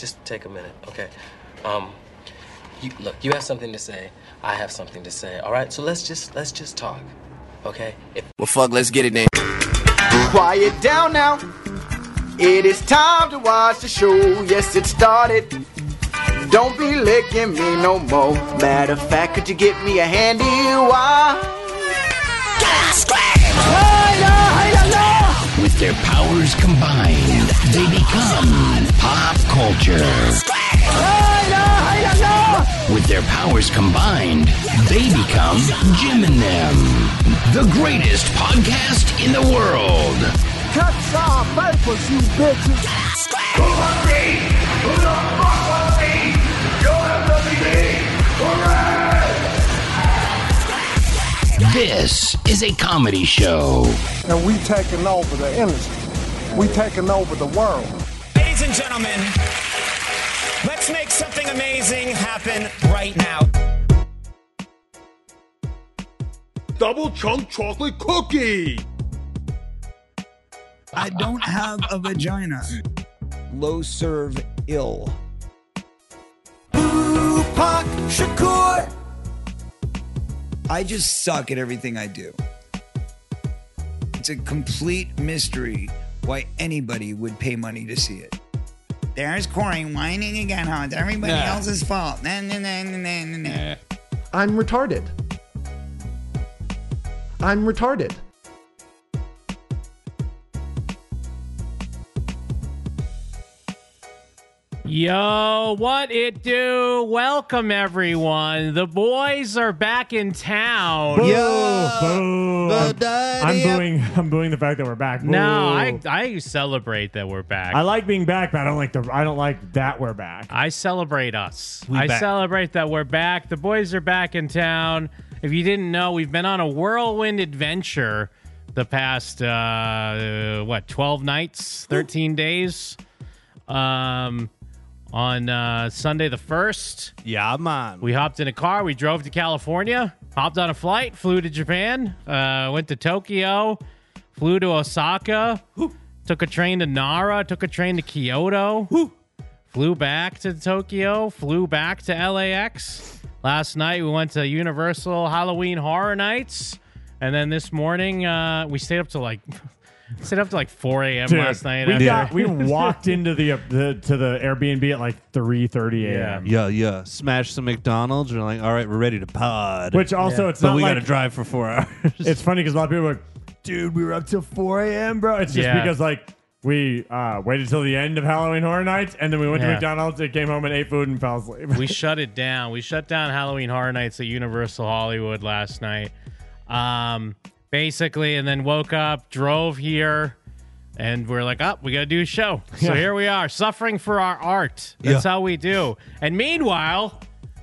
just take a minute, okay? You have something to say. I have something to say. All right, so let's just talk, okay? Well, fuck, let's get it then. Quiet down now. It is time to watch the show. Yes, it started. Don't be licking me no more. Matter of fact, could you get me a handy wire? With their powers combined, they become pop culture. With their powers combined, they become Jim and Them, the greatest podcast in the world. Cut some papers, you bitches. Who wants me? Who the fuck wants me? You'll have to be me. This is a comedy show. And we taking over the industry. We taking over the world. Ladies and gentlemen, let's make something amazing happen right now. Double chunk chocolate cookie. I don't have a vagina. Low serve ill. Tupac Shakur. I just suck at everything I do. It's a complete mystery why anybody would pay money to see it. There's Corey whining again how it's everybody else's fault. I'm retarded. I'm retarded. Yo, what it do? Welcome, everyone. The boys are back in town. Boo, boo. I'm booing the fact that we're back. Boo. No, I celebrate that we're back. I like being back, but I don't like that we're back. I celebrate us. Celebrate that we're back. The boys are back in town. If you didn't know, we've been on a whirlwind adventure the past 12 nights, 13 days. On Sunday the 1st. Yeah, man. We hopped in a car. We drove to California, hopped on a flight, flew to Japan, went to Tokyo, flew to Osaka, took a train to Nara, took a train to Kyoto, flew back to Tokyo, flew back to LAX. Last night we went to Universal Halloween Horror Nights. And then this morning we stayed up to like 4 a.m. last night. We walked into the Airbnb at like 3:30 a.m. Yeah. Smash some McDonald's. We're like, all right, we're ready to pod. Which also, it's but not we like, got to drive for 4 hours. It's funny because a lot of people are like, dude, we were up till 4 a.m., bro. It's just because like we waited till the end of Halloween Horror Nights, and then we went to McDonald's and came home and ate food and fell asleep. We shut it down. We shut down Halloween Horror Nights at Universal Hollywood last night. Basically, and then woke up, drove here, and we're like, we got to do a show. So here we are, suffering for our art. That's how we do. And meanwhile,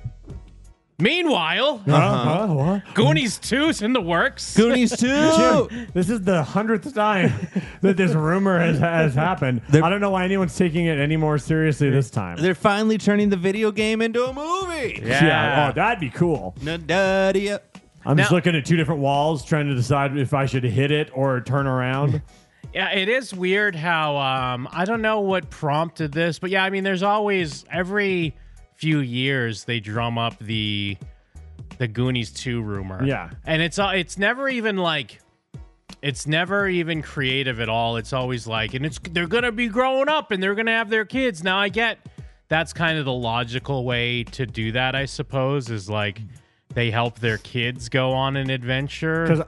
what? Goonies 2's in the works. Goonies 2! Jim, this is the 100th time that this rumor has happened. I don't know why anyone's taking it any more seriously this time. They're finally turning the video game into a movie. Yeah. Oh, that'd be cool. I'm just looking at two different walls, trying to decide if I should hit it or turn around. Yeah, it is weird how I don't know what prompted this, but yeah, I mean, there's always every few years they drum up the Goonies 2 rumor. Yeah, and it's never even creative at all. It's always like, and they're gonna be growing up and they're gonna have their kids. Now I get that's kind of the logical way to do that, I suppose, is like they help their kids go on an adventure. Because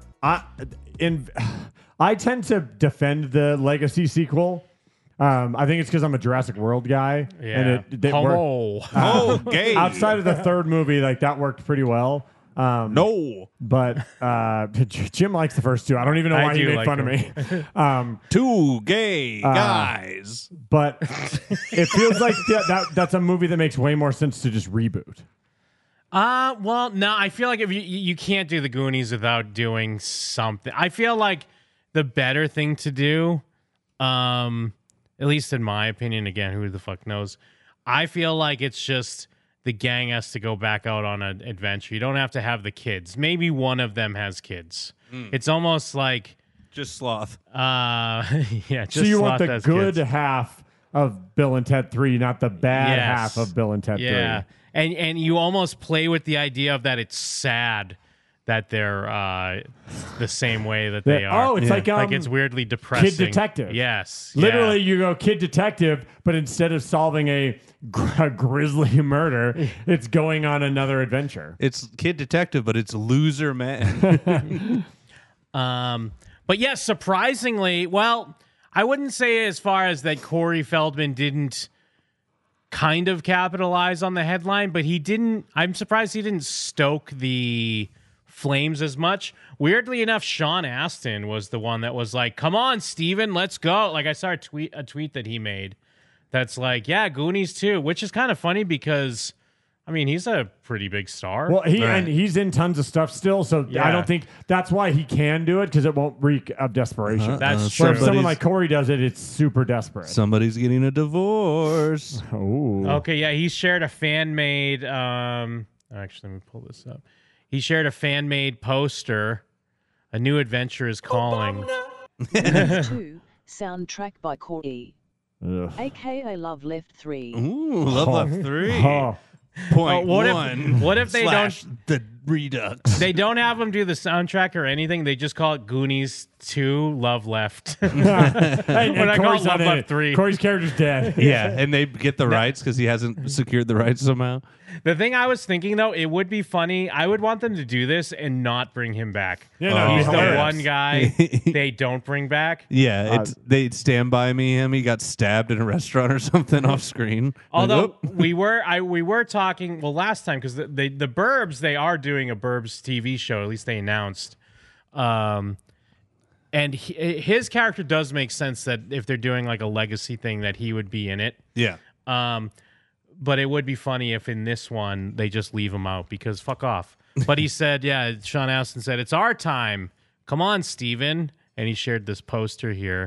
I tend to defend the Legacy sequel. I think it's because I'm a Jurassic World guy. Yeah. And it worked. Gay. Outside of the third movie, like that worked pretty well. But Jim likes the first two. I don't even know why he made fun of me. Two gay guys. But it feels like that's a movie that makes way more sense to just reboot. Well, no, I feel like if you can't do the Goonies without doing something. I feel like the better thing to do, at least in my opinion, again, who the fuck knows? I feel like it's just the gang has to go back out on an adventure. You don't have to have the kids. Maybe one of them has kids. It's almost like just Sloth. Yeah. Just so you want Sloth the has good kids. half of Bill and Ted 3, not the bad Yes. half of Bill and Ted 3. Yeah. And you almost play with the idea of that it's sad that they're the same way that they are. Oh, it's like it's weirdly depressing. Kid Detective. Yes. Literally, yeah. you go Kid Detective, but instead of solving a grisly murder, it's going on another adventure. It's Kid Detective, but it's Loser Man. But yes, surprisingly, well, I wouldn't say as far as that Corey Feldman didn't kind of capitalize on the headline, but he didn't. I'm surprised he didn't stoke the flames as much. Weirdly enough, Sean Astin was the one that was like, "Come on, Steven, let's go." Like I saw a tweet that he made that's like, "Yeah, Goonies too," which is kind of funny because I mean, he's a pretty big star. Well, and he's in tons of stuff still, so Yeah. I don't think that's why he can do it, because it won't reek of desperation. That's Where true. if someone like Corey does it, it's super desperate. Somebody's getting a divorce. Ooh. Okay, yeah, he shared a fan-made. Actually, let me pull this up. He shared a fan-made poster. A New Adventure is Calling. 2, soundtrack by Corey. Ugh. AKA Love Left 3. Ooh, Love Left 3. Oh. Point what if- one. what if they slash the Redux? They don't have him do the soundtrack or anything. They just call it Goonies 2, Love Left. And When I call Corey's it not Love in Left it. 3. Corey's character's dead. Yeah, and they get the rights because he hasn't secured the rights somehow. The thing I was thinking, though, it would be funny. I would want them to do this and not bring him back. Yeah, no, He's it'd be the hilarious. one guy they don't bring back. Yeah, it's they Stand By Me him. He got stabbed in a restaurant or something off screen. Although Like, we were talking last time because the Burbs, they are doing a Burbs TV show. At least they announced. And his character does make sense that if they're doing like a legacy thing, that he would be in it. yeah. But it would be funny if in this one they just leave him out because fuck off. But he said, yeah, Sean Astin said, "It's our time. Come on, Steven." And he shared this poster here.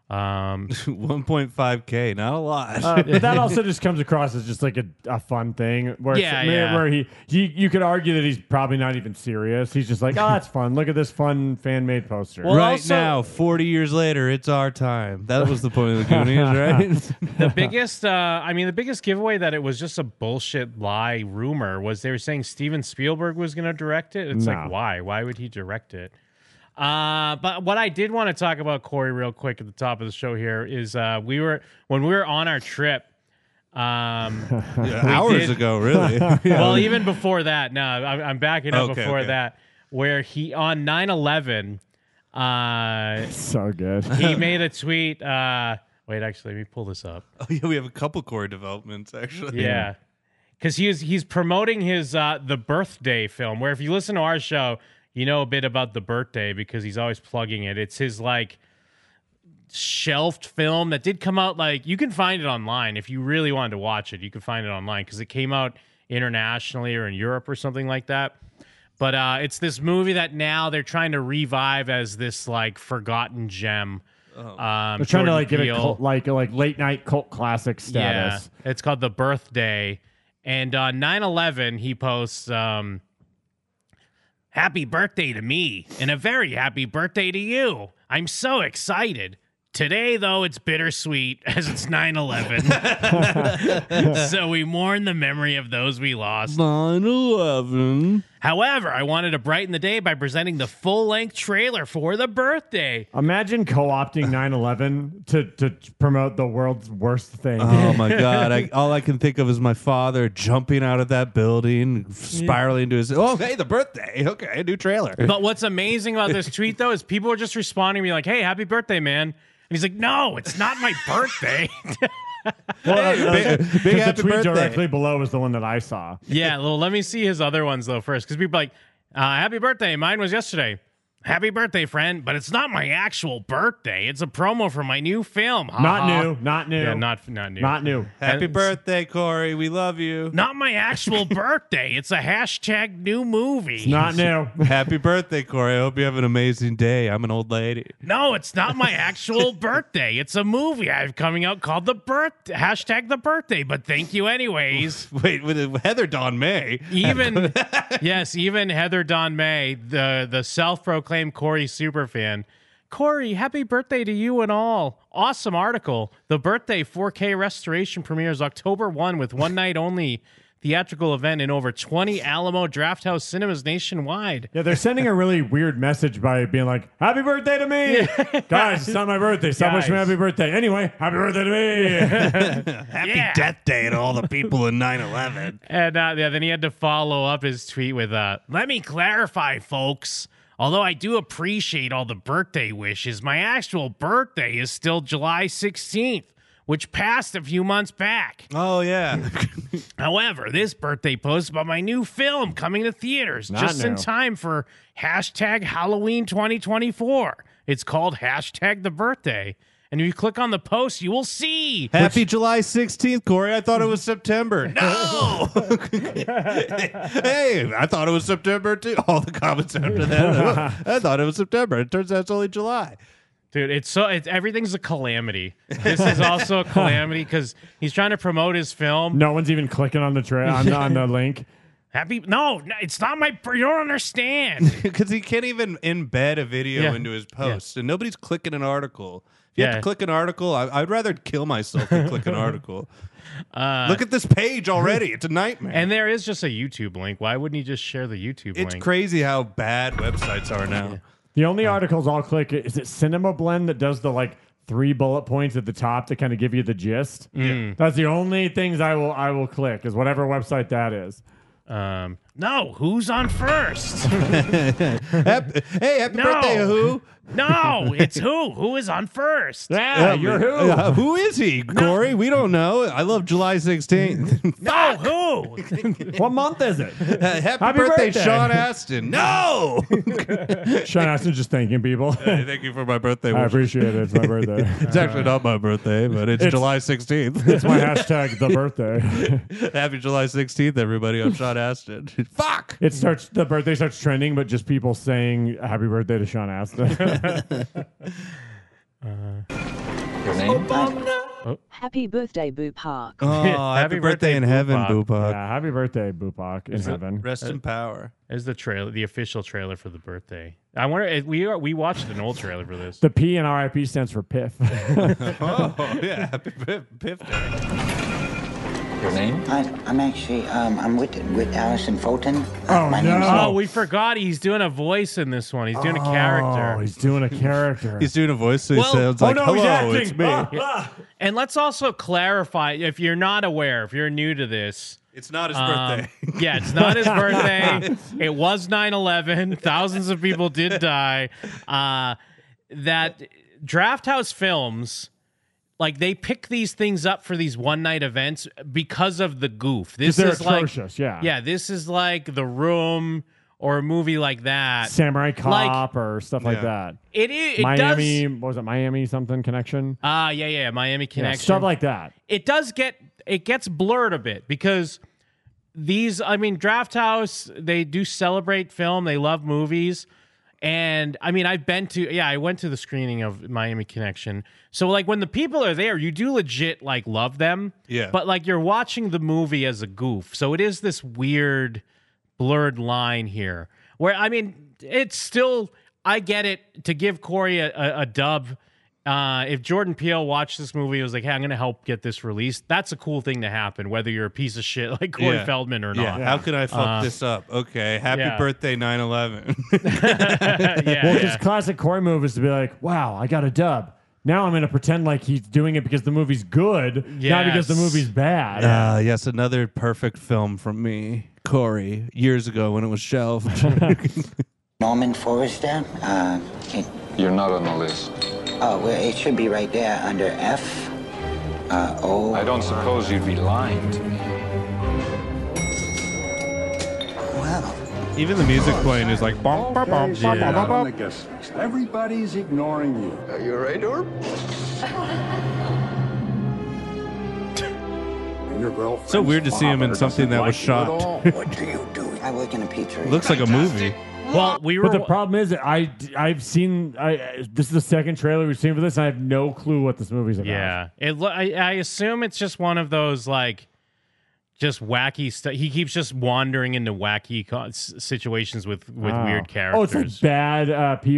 1.5K, not a lot. But that also just comes across as just like a fun thing where, where you could argue that he's probably not even serious. He's just like, oh, that's fun. Look at this fun fan-made poster. Well, right also- now, 40 years later, it's our time. That was the point of the Goonies, right? The biggest, the biggest giveaway that it was just a bullshit lie rumor was they were saying Steven Spielberg was going to direct it. It's No. like, why? Why would he direct it? But what I did want to talk about, Corey, real quick at the top of the show here is when we were on our trip. Hours ago, really. Well, even before that. No, I'm backing up Okay, before okay. that. Where he on 9/11. So good. He made a tweet. Wait, actually, let me pull this up. Oh, yeah, we have a couple Corey developments, actually. Yeah, because he's promoting his The Birthday film. Where if you listen to our show, you know a bit about The Birthday because he's always plugging it. It's his like shelved film that did come out. Like you can find it online if you really wanted to watch it. You can find it online because it came out internationally or in Europe or something like that. But it's this movie that now they're trying to revive as this like forgotten gem. They're trying to like give it Peele. cult, like late night cult classic status. Yeah, it's called The Birthday. And on 9/11, he posts, "Happy birthday to me, and a very happy birthday to you. I'm so excited. Today, though, it's bittersweet as it's 9/11. So we mourn the memory of those we lost. 9/11. However, I wanted to brighten the day by presenting the full-length trailer for The Birthday. Imagine co-opting 9/11 to promote the world's worst thing. Oh, my God. All I can think of is my father jumping out of that building, spiraling into his... Oh, hey, The Birthday. Okay, new trailer. But what's amazing about this tweet, though, is people are just responding to me like, hey, happy birthday, man. And he's like, no, it's not my birthday. Big happy the tweet birthday. directly below is the one that I saw. Yeah, well, let me see his other ones, though, first. Because people are like, happy birthday. Mine was yesterday. Happy birthday, friend. But it's not my actual birthday. It's a promo for my new film. Ha Not ha. new. Not new. Yeah, not new. Not new. Happy And- birthday, Corey. We love you. Not my actual birthday. It's a hashtag new movie. Not new. Happy birthday, Corey. I hope you have an amazing day. I'm an old lady. No, it's not my actual birthday. It's a movie I have coming out called The Birthday. But thank you anyways. Wait, with Heather Dawn May. Even yes, even Heather Dawn May, the self-proclaimed Corey superfan, Corey, happy birthday to you and all. Awesome article. The birthday 4K restoration premieres October 1 with one night only theatrical event in over 20 Alamo Drafthouse cinemas nationwide. Yeah, they're sending a really weird message by being like, happy birthday to me. Guys, it's not my birthday. Stop wishing me happy birthday. Anyway, happy birthday to me. Happy death day to all the people in 9/11. And then he had to follow up his tweet with, let me clarify, folks. Although I do appreciate all the birthday wishes, my actual birthday is still July 16th, which passed a few months back. Oh, yeah. However, this birthday post is about my new film coming to theaters just in time for hashtag Halloween 2024. It's called hashtag the birthday. And if you click on the post, you will see. Happy July 16th, Corey. I thought it was September. No! Hey, I thought it was September, too. All the comments after that. I thought it was September. It turns out it's only July. Dude, everything's a calamity. This is also a calamity because he's trying to promote his film. No one's even clicking on the on the link. No, it's not my. You don't understand. Because he can't even embed a video into his post, and nobody's clicking an article. If you have to click an article, I'd rather kill myself than click an article. Look at this page already. It's a nightmare. And there is just a YouTube link. Why wouldn't he just share the YouTube link? It's crazy how bad websites are now. Yeah. The only articles I'll click is it Cinema Blend that does the 3 bullet points at the top to kind of give you the gist. That's the only things I will click is whatever website that is. No, who's on first? Hey, happy birthday, who? No, it's who. Who is on first? Yeah, you're who? Who is he, Corey? We don't know. I love July 16th. No, who? What month is it? Happy birthday, Sean Astin. No! Sean Astin just thanking people. Hey, thank you for my birthday. I appreciate it. It's my birthday. It's actually not my birthday, but it's July 16th. It's my hashtag, the birthday. Happy July 16th, everybody. I'm Sean Astin. Fuck! The birthday starts trending, but just people saying happy birthday to Sean Astin. Your name? Happy birthday, Boo Park. Oh, happy birthday in heaven, Boo Park. Yeah, happy birthday, Boo Park in heaven. Rest in power. Is the trailer, the official trailer for the birthday? I wonder. We watched an old trailer for this. The P in RIP stands for Piff. Oh yeah, happy Piff Day. Your name? I'm actually I'm with Allison Fulton. My name's Oh, we forgot he's doing a voice in this one. He's doing a character. Oh, he's doing a character. He's doing a voice, so he sounds like, hello, it's me. And let's also clarify, if you're not aware, if you're new to this, it's not his birthday. Yeah, it's not his birthday. It was 9/11. Thousands of people did die. That Drafthouse Films, they pick these things up for these one-night events because of the goof. This is atrocious, yeah, this is like The Room or a movie like that. Samurai Cop or stuff like that. It Miami, does, what was it, Miami something connection? Yeah, Miami Connection. Stuff like that. It gets blurred a bit because Drafthouse, they do celebrate film. They love movies. And I went to the screening of Miami Connection. So when the people are there, you do legit love them. Yeah. But you're watching the movie as a goof. So it is this weird blurred line here where, it's still, I get it, to give Corey a dub. If Jordan Peele watched this movie and was like, hey, I'm going to help get this released, that's a cool thing to happen, whether you're a piece of shit like Corey Feldman or not. How can I fuck this up? Okay, happy birthday, 9/11. Because classic Corey move is to be like, wow, I got a dub. Now I'm going to pretend like he's doing it because the movie's good, not because the movie's bad. Yes, another perfect film from me, Corey, years ago when it was shelved. Norman Forrester. You're not on the list. Oh, well, it should be right there under F. O. I don't suppose you'd be lying to me. Well. Even the music playing is like bum, bum, bum. On the guest list. Everybody's ignoring you. Are you ready, Norm? Your girlfriend. So weird to see him in something that was shot. What do you do? I work in a pizzeria. Looks like a movie. Well, but the problem is that I've seen this is the second trailer we've seen for this, and I have no clue what this movie's about. Yeah, I assume it's just one of those just wacky stuff. He keeps just wandering into wacky situations with weird characters. Oh, it's like bad Pee-wee.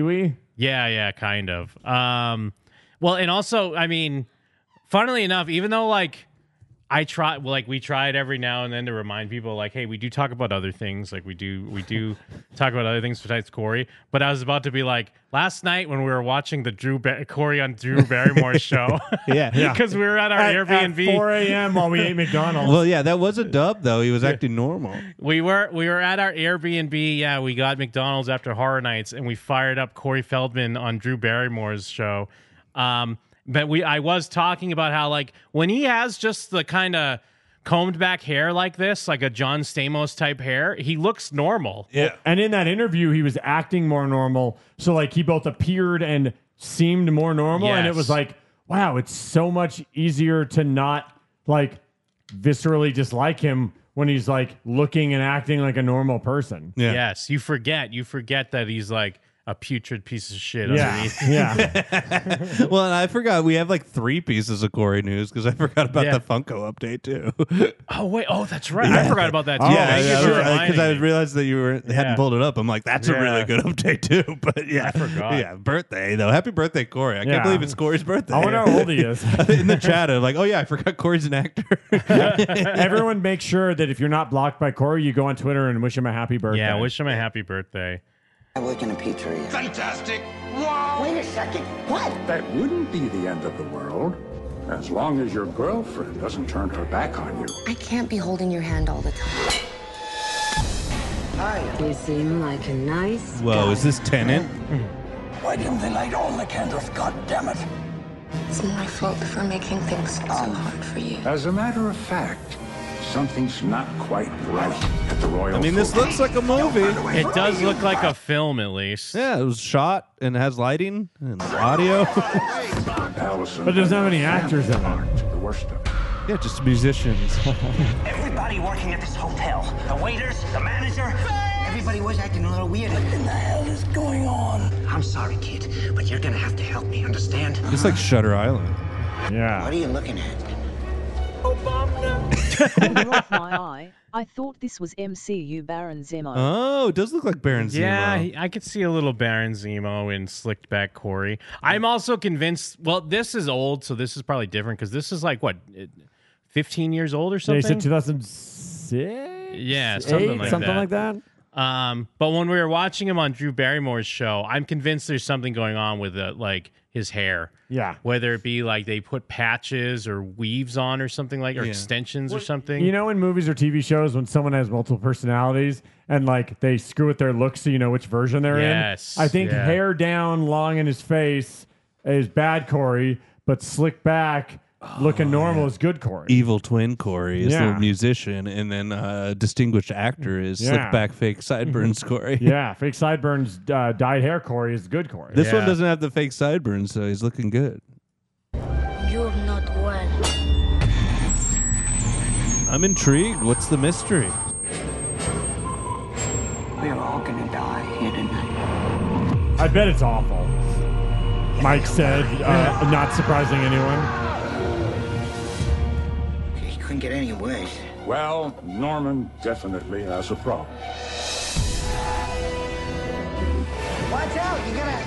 Yeah, kind of. Well, and also, I mean, funnily enough, even though like we tried every now and then to remind people, like, hey, we do talk about other things. Like we do talk about other things besides Corey. But I was about to be like, last night when we were watching the Corey on Drew Barrymore's show, because we were at our Airbnb at 4 a.m. while we ate McDonald's. Well, yeah, that was a dub though. He was acting normal. We were at our Airbnb. Yeah, we got McDonald's after Horror Nights, and we fired up Corey Feldman on Drew Barrymore's show. But I was talking about how, like, when he has just the kind of combed back hair like this, like a John Stamos type hair, he looks normal. Yeah. And in that interview, he was acting more normal. So, like, he both appeared and seemed more normal. Yes. And it was like, wow, it's so much easier to not, like, viscerally dislike him when he's, like, looking and acting like a normal person. Yeah. Yes, you forget that he's, like, a putrid piece of shit underneath. Yeah. Well, and I forgot we have like 3 pieces of Corey news because I forgot about the Funko update too. Oh wait, that's right. I forgot about that too. Because I realized that you hadn't pulled it up. I'm like, that's a really good update too. But yeah, I forgot. Yeah, birthday though. Happy birthday, Corey! I can't believe it's Corey's birthday. I wonder how old he is. In the chat, I'm like, oh yeah, I forgot Corey's an actor. Everyone, make sure that if you're not blocked by Corey, you go on Twitter and wish him a happy birthday. Yeah, wish him a happy birthday. I work in a pizzeria. Fantastic! Wow! Wait a second. What? That wouldn't be the end of the world, as long as your girlfriend doesn't turn her back on you. I can't be holding your hand all the time. Hi. You seem like a nice Whoa, guy. is this Tenet? Why didn't they light all the candles? God damn it! It's my fault for making things so hard for you. As a matter of fact, something's not quite right at the Royal. I mean, this looks like a movie. It does look like a film, at least. Yeah, it was shot and has lighting and audio. Allison, But doesn't have any actors in it. The worst of it. Yeah, just musicians. Everybody working at this hotel. The waiters, the manager. Everybody was acting a little weird. What in the hell is going on? I'm sorry, kid, but you're gonna have to help me, understand? It's like Shutter Island. Yeah. What are you looking at? Corner off my eye. I thought this was MCU Baron Zemo. Oh, it does look like Baron Zemo. Yeah, I could see a little Baron Zemo in slicked back Corey. I'm also convinced. Well, this is old, so this is probably different because this is like what, 15 years old or Yeah, he something. said 2006. Yeah, something like something that. like that. But when we were watching him on Drew Barrymore's show, I'm convinced there's something going on with like his hair. Yeah. Whether it be like they put patches or weaves on or something like, or extensions or something. You know, in movies or TV shows, when someone has multiple personalities and like they screw with their looks so you know which version they're Yes, in. I think yeah. hair down, long in his face is bad Corey, but slick back, looking normal is good Corey. Evil twin Corey is Yeah. the musician, and then distinguished actor is slick back fake sideburns Corey. Yeah, fake sideburns, dyed hair Corey is good Corey. This one doesn't have the fake sideburns, so he's looking good. You're not well. I'm intrigued. What's the mystery? We're all gonna die here tonight. I bet it's awful. Mike said, not surprising anyone. It couldn't get any worse. Well, Norman definitely has a problem. Watch out! You're gonna.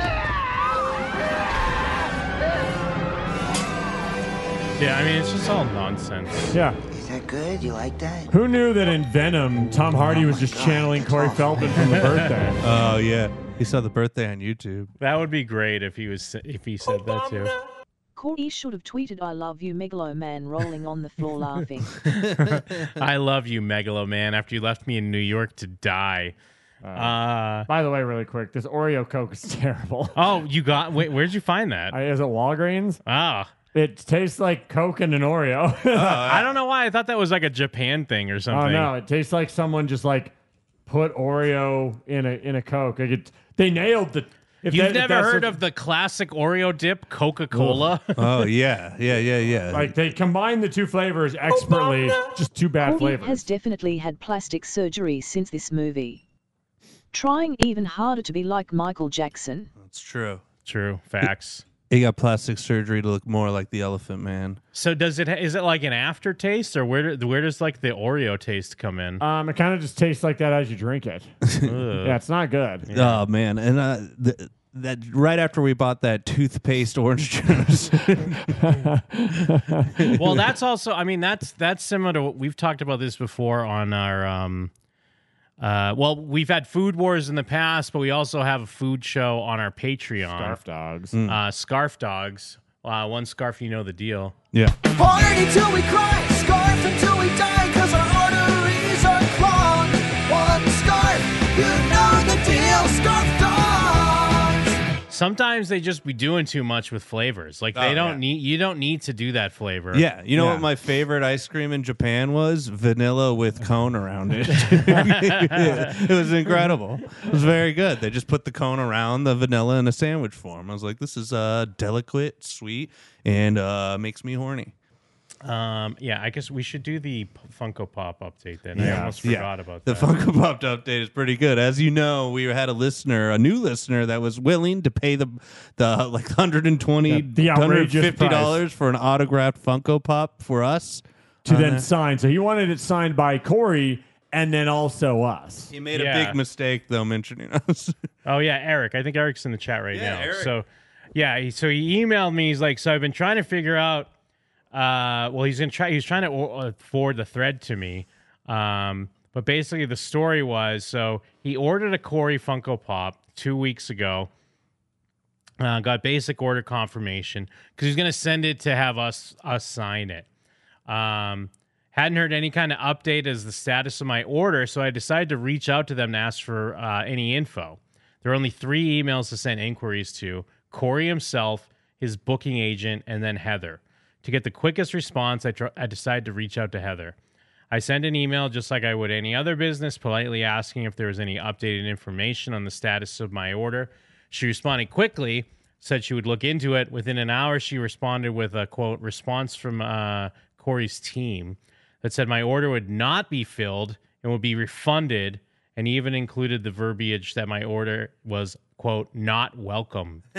Yeah, I mean, it's just all nonsense. Yeah. Is that good? You like that? Who knew that in Venom, Tom Hardy was just channeling Corey Feldman from The Birthday? Oh yeah, he saw The Birthday on YouTube. That would be great if he said that too. Corey should have tweeted "I love you, Megalo-man," rolling on the floor laughing. I love you, Megalo Man, after you left me in New York to die. By the way, really quick, this Oreo Coke is terrible. Oh, wait, where'd you find that? Is it Walgreens? Ah. It tastes like Coke and an Oreo. I don't know why. I thought that was like a Japan thing or something. Oh no, it tastes like someone just like put Oreo in a Coke. Like they nailed the. You've never heard of the classic Oreo dip, Coca-Cola? Oh yeah. Like they combine the two flavors expertly. Just two bad Corey flavors. has definitely had plastic surgery since this movie. Trying even harder to be like Michael Jackson. That's true. True. Facts. He got plastic surgery to look more like the Elephant Man. So is it like an aftertaste, or where does like the Oreo taste come in? It kind of just tastes like that as you drink it. Yeah, it's not good. Oh man, and that right after we bought that toothpaste orange juice. Well, that's also, I mean, that's similar to what we've talked about this before on our, well, we've had Food Wars in the past, but we also have a food show on our Patreon. Scarf Dogs. Scarf Dogs. One scarf, you know the deal. Yeah. Party till we cry, scarf until we die, 'cause our arteries are clogged. One scarf, you know the deal, Scarf Dogs. Sometimes they just be doing too much with flavors. Like they don't need, you don't need to do that flavor. Yeah, you know what my favorite ice cream in Japan was? Vanilla with cone around it. It was incredible. It was very good. They just put the cone around the vanilla in a sandwich form. I was like, this is delicate, sweet, and makes me horny. Yeah, I guess we should do the Funko Pop update then. I almost forgot about that. The Funko Pop update is pretty good. As you know, we had a new listener that was willing to pay the like $120, $150 for an autographed Funko Pop for us to then sign. So he wanted it signed by Corey and then also us. He made a big mistake though mentioning us. Oh yeah, Eric. I think Eric's in the chat right now. Eric. So yeah, so he emailed me. He's like, so I've been trying to figure out. Well, he's trying to forward the thread to me. But basically the story was, so he ordered a Corey Funko Pop 2 weeks ago. Got basic order confirmation because he's going to send it to have us sign it. Hadn't heard any kind of update as the status of my order, so I decided to reach out to them to ask for any info. There are only 3 emails to send inquiries to: Corey himself, his booking agent, and then Heather. To get the quickest response, I decided to reach out to Heather. I sent an email just like I would any other business, politely asking if there was any updated information on the status of my order. She responded quickly, said she would look into it. Within an hour, she responded with a, quote, response from Corey's team that said my order would not be filled and would be refunded, and even included the verbiage that my order was, quote, not welcome. You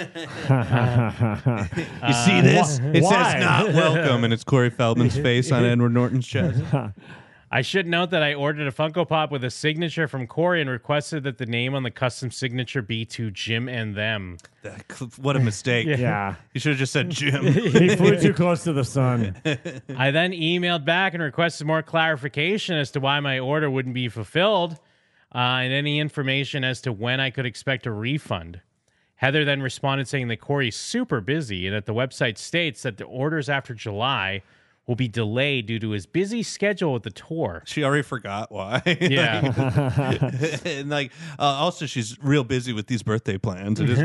see this? It says not welcome, and it's Corey Feldman's face on Edward Norton's chest. I should note that I ordered a Funko Pop with a signature from Corey and requested that the name on the custom signature be to Jim and them. What a mistake. Yeah. You should have just said Jim. He flew too close to the sun. I then emailed back and requested more clarification as to why my order wouldn't be fulfilled. And any information as to when I could expect a refund. Heather then responded saying that Corey's super busy and that the website states that the orders after July will be delayed due to his busy schedule with the tour. She already forgot why. Yeah. And also she's real busy with these birthday plans. It is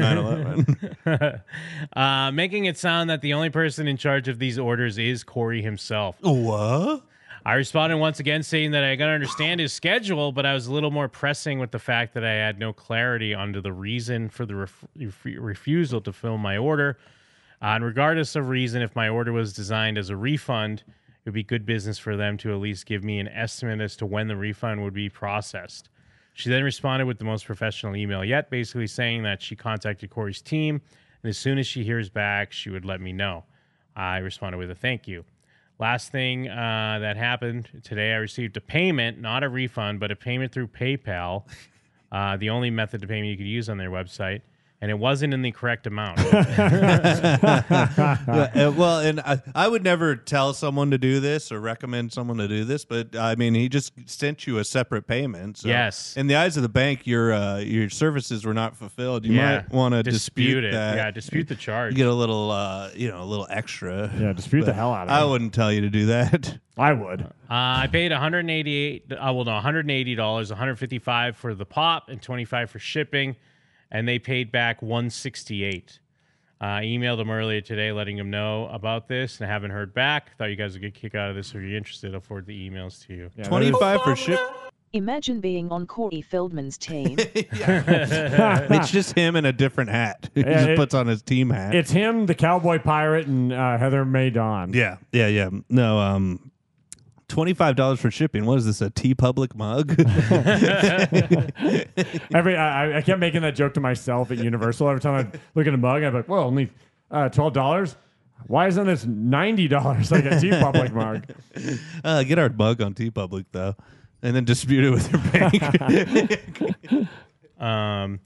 9/11. Making it sound that the only person in charge of these orders is Corey himself. What? I responded once again saying that I got to understand his schedule, but I was a little more pressing with the fact that I had no clarity onto the reason for the refusal to fill my order. And regardless of reason, if my order was designed as a refund, it would be good business for them to at least give me an estimate as to when the refund would be processed. She then responded with the most professional email yet, basically saying that she contacted Corey's team, and as soon as she hears back, she would let me know. I responded with a thank you. Last thing that happened today, I received a payment, not a refund, but a payment through PayPal, the only method of payment you could use on their website, and it wasn't in the correct amount. Well, and I would never tell someone to do this or recommend someone to do this, but I mean, he just sent you a separate payment. So yes. In the eyes of the bank, your services were not fulfilled. You might want to dispute it. that. Yeah, dispute the charge. You get a little, a little extra. Yeah, dispute the hell out of it. I wouldn't tell you to do that. I would. I paid $180, $155 for the pop and $25 for shipping, and they paid back $168. I emailed them earlier today letting them know about this, and I haven't heard back. Thought you guys would get a kick out of this. If you're interested, I'll forward the emails to you. Yeah, $25 for ship. Imagine being on Corey Feldman's team. It's just him in a different hat. He Yeah, just puts on his team hat. It's him, the cowboy pirate, and Heather Mae Dawn. Yeah. No, $25 for shipping. What is this, a T-Public mug? I kept making that joke to myself at Universal. Every time I look at a mug, I'm like, well, only $12? Why isn't this $90 like a T-Public mug? Get our mug on T-Public, though, and then dispute it with your bank.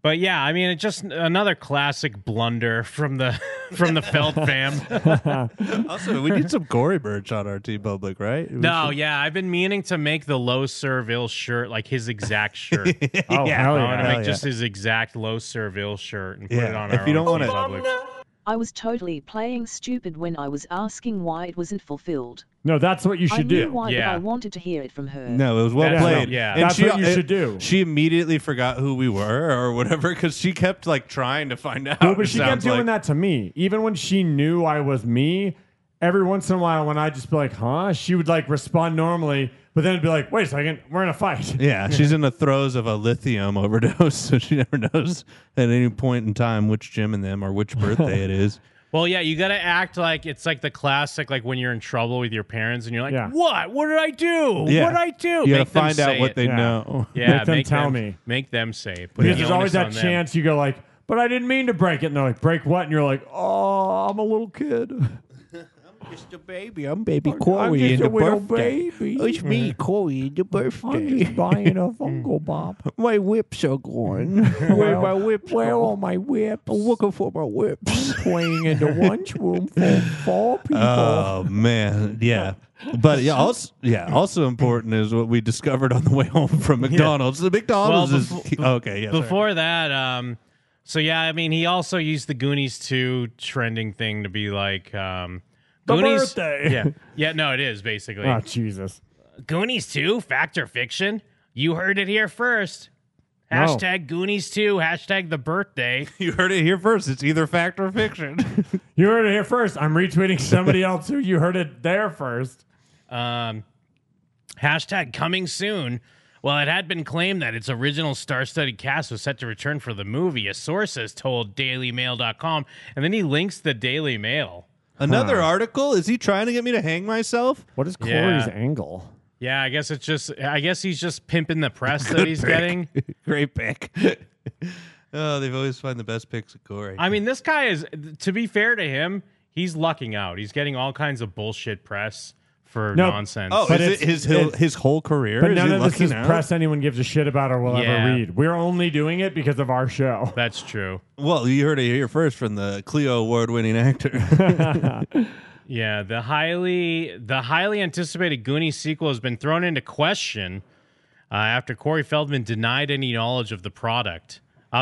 But yeah, I mean, it's just another classic blunder from the Feld fam. Also, we need some Corey merch on our Team Public, right? Yeah, I've been meaning to make the Low Serville shirt like his exact shirt. Oh, Yeah. hell I want to yeah. make just his exact Low Serville shirt and put it on If our you own don't Team wanna- Public. I was totally playing stupid when I was asking why it wasn't fulfilled. No, that's what you I should knew do. why, but Yeah. I wanted to hear it from her. No, it was well That's- played. yeah. That's what you should do. She immediately forgot who we were or whatever because she kept like trying to find out. Well, but it she kept sounds doing like. that to me. Even when she knew I was me, every once in a while when I'd just be like, huh? She would like respond normally, but then it'd be like, wait a second, we're in a fight. Yeah, she's in the throes of a lithium overdose, so she never knows at any point in time which Jim and them or which birthday it is. Well, yeah, you got to act like it's like the classic, like when you're in trouble with your parents and you're like, Yeah. what? What did I do? Yeah. What did I do? You gotta Make them find out say what it. they Yeah. know. Yeah, Make them tell me. Make them say it. Put Because the there's always onus that on them. chance you go like, but I didn't mean to break it. And they're like, break what? And you're like, oh, I'm a little kid. Just a baby. I'm baby I'm just a little baby. It's me, Corey, the birthday. I'm just buying a Funko Pop. My whips are gone. Where my whips? Where are are my whips? I'm looking for my whips. Playing in the lunchroom for 4 people. Oh man, yeah. But yeah, also important is what we discovered on the way home from McDonald's. The McDonald's is okay. Yeah, sorry. Before that, so yeah, I mean, he also used the Goonies 2 trending thing to be like, The Goonies, birthday. Yeah, no, it is basically. Oh, Jesus. Goonies 2, fact or fiction? You heard it here first. No. Hashtag Goonies 2, hashtag the birthday. You heard it here first. It's either fact or fiction. You heard it here first. I'm retweeting somebody else who you heard it there first. Hashtag coming soon. Well, it had been claimed that its original star-studded cast was set to return for the movie. A source has told DailyMail.com, and then he links the Daily Mail. Another article? Is he trying to get me to hang myself? What is Corey's Yeah. angle? Yeah, I guess he's just pimping the press that he's pick. getting. Great pick. Oh, they've always find the best picks of Corey. I mean, this guy is, to be fair to him, he's lucking out. He's getting all kinds of bullshit press for No. nonsense. Oh, But is it his whole career? But Is none he of this lucking is out? press anyone gives a shit about or will Yeah. ever read. We're only doing it because of our show. That's true. Well, you heard it here first from the Clio award-winning actor. Yeah, the highly anticipated Goonies sequel has been thrown into question after Corey Feldman denied any knowledge of the project,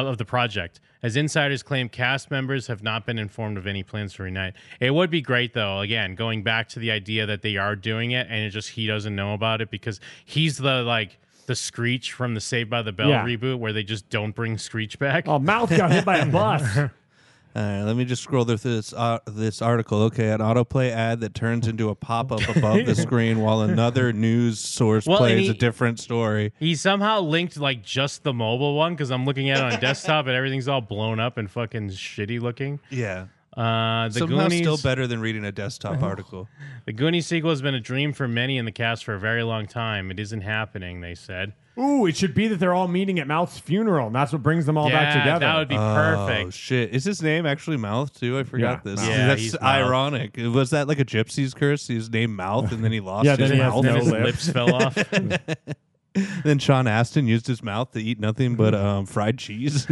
as insiders claim cast members have not been informed of any plans to reunite. It would be great, though, again, going back to the idea that they are doing it and he doesn't know about it because he's the Screech from the Saved by the Bell Yeah. reboot where they just don't bring Screech back. Oh, Mouth got hit by a bus. All right, let me just scroll through this article. Okay, an autoplay ad that turns into a pop-up above the screen while another news source Well, and plays he- a different story. He somehow linked just the mobile one because I'm looking at it on desktop and everything's all blown up and fucking shitty looking. Yeah. The Somehow Goonies, still better than reading a desktop article. The Goonies sequel has been a dream for many in the cast for a very long time. It isn't happening, they said. Ooh, it should be that they're all meeting at Mouth's funeral, and that's what brings them all back Yeah, together. that would be Oh, perfect. shit. Is his name actually Mouth, too? I forgot Yeah, this. Mouth. Yeah, That's he's Mouth. ironic. Was that like a gypsy's curse? His name Mouth, and then he lost Yeah, his then he has mouth. no His lips. lips fell off. Then Sean Astin used his mouth to eat nothing but fried cheese.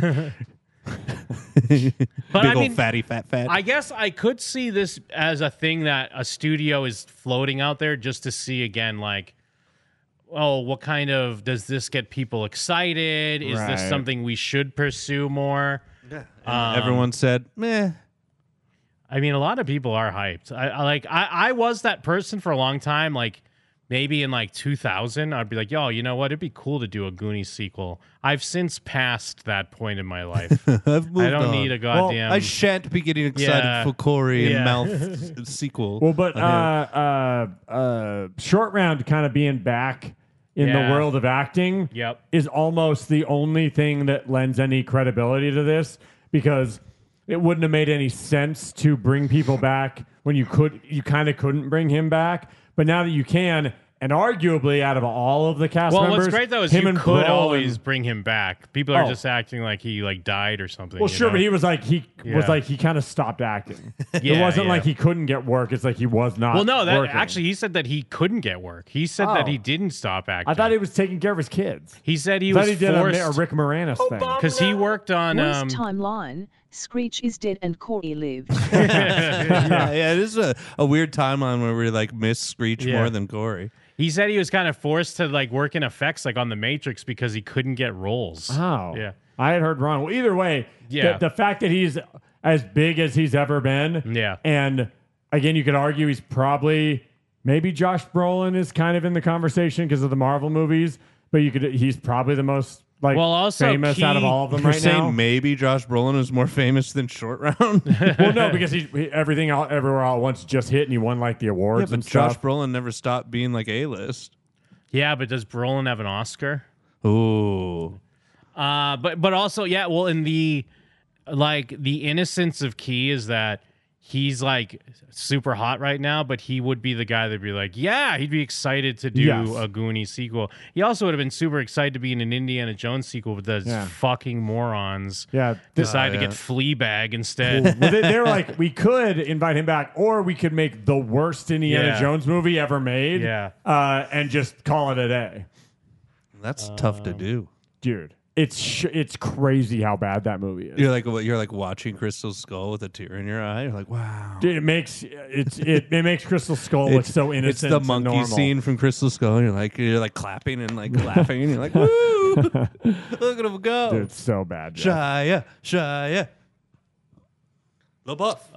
Big I old mean, fatty fat. I guess I could see this as a thing that a studio is floating out there just to see again, what kind of, does this get people excited? Is this Right. something we should pursue more? Everyone said, meh. I mean, a lot of people are hyped. I was that person for a long time. Maybe in 2000, I'd be like, yo, you know what? It'd be cool to do a Goonies sequel. I've since passed that point in my life. I've moved I don't on. need a goddamn. I shan't be getting excited Yeah. for Corey Yeah. and Mouth sequel. Well, but Short Round kind of being back in Yeah. the world of acting Yep. is almost the only thing that lends any credibility to this, because it wouldn't have made any sense to bring people back when you kind of couldn't bring him back. But now that you can, and arguably out of all of the cast Well, members, what's great though is him you and could Brolin- always bring him back. People are Oh. just acting like he like died or something. Well, you sure, know? but he was like he Yeah. kind of stopped acting. It Yeah, wasn't yeah. like he couldn't get work. It's like he was not. Well, no, that working. actually he said that he couldn't get work. He said that Oh. he didn't stop acting. I thought he was taking care of his kids. He said he I thought was he did forced a Rick Moranis thing because he worked on. Worst timeline. Screech is dead and Corey lived. yeah, it is a weird timeline where we like miss Screech Yeah. more than Corey. He said he was kind of forced to like work in effects like on The Matrix because he couldn't get roles. Oh, Yeah. I had heard wrong. Well, either way, Yeah. the fact that he's as big as he's ever been, Yeah. and again, you could argue he's probably maybe Josh Brolin is kind of in the conversation because of the Marvel movies, but he's probably the most like Well, also famous out of all of them You're right saying now. maybe Josh Brolin is more famous than Short Round? Well, no, because everything everywhere all at once just hit, and he won like the awards. Yeah, but and Josh stuff. Brolin never stopped being like A-list. Yeah, but does Brolin have an Oscar? Ooh. But also, yeah, well, in the innocence of Key is that he's like super hot right now, but he would be the guy that'd be like, yeah, he'd be excited to do Yes. a Goonies sequel. He also would have been super excited to be in an Indiana Jones sequel, but those Yeah. fucking morons Yeah, decided yeah. to get Fleabag instead. Well, they were like, we could invite him back, or we could make the worst Indiana Yeah. Jones movie ever made, Yeah. and just call it a day. That's tough to do. Dude, it's crazy how bad that movie is. You're like watching Crystal Skull with a tear in your eye. You're like, wow. Dude, it makes Crystal Skull look so innocent. It's the and monkey normal. scene from Crystal Skull. And you're like clapping and like laughing, and you're like, woo! Look at him go. Dude, it's so bad. Jeff. Shia. LaBeouf.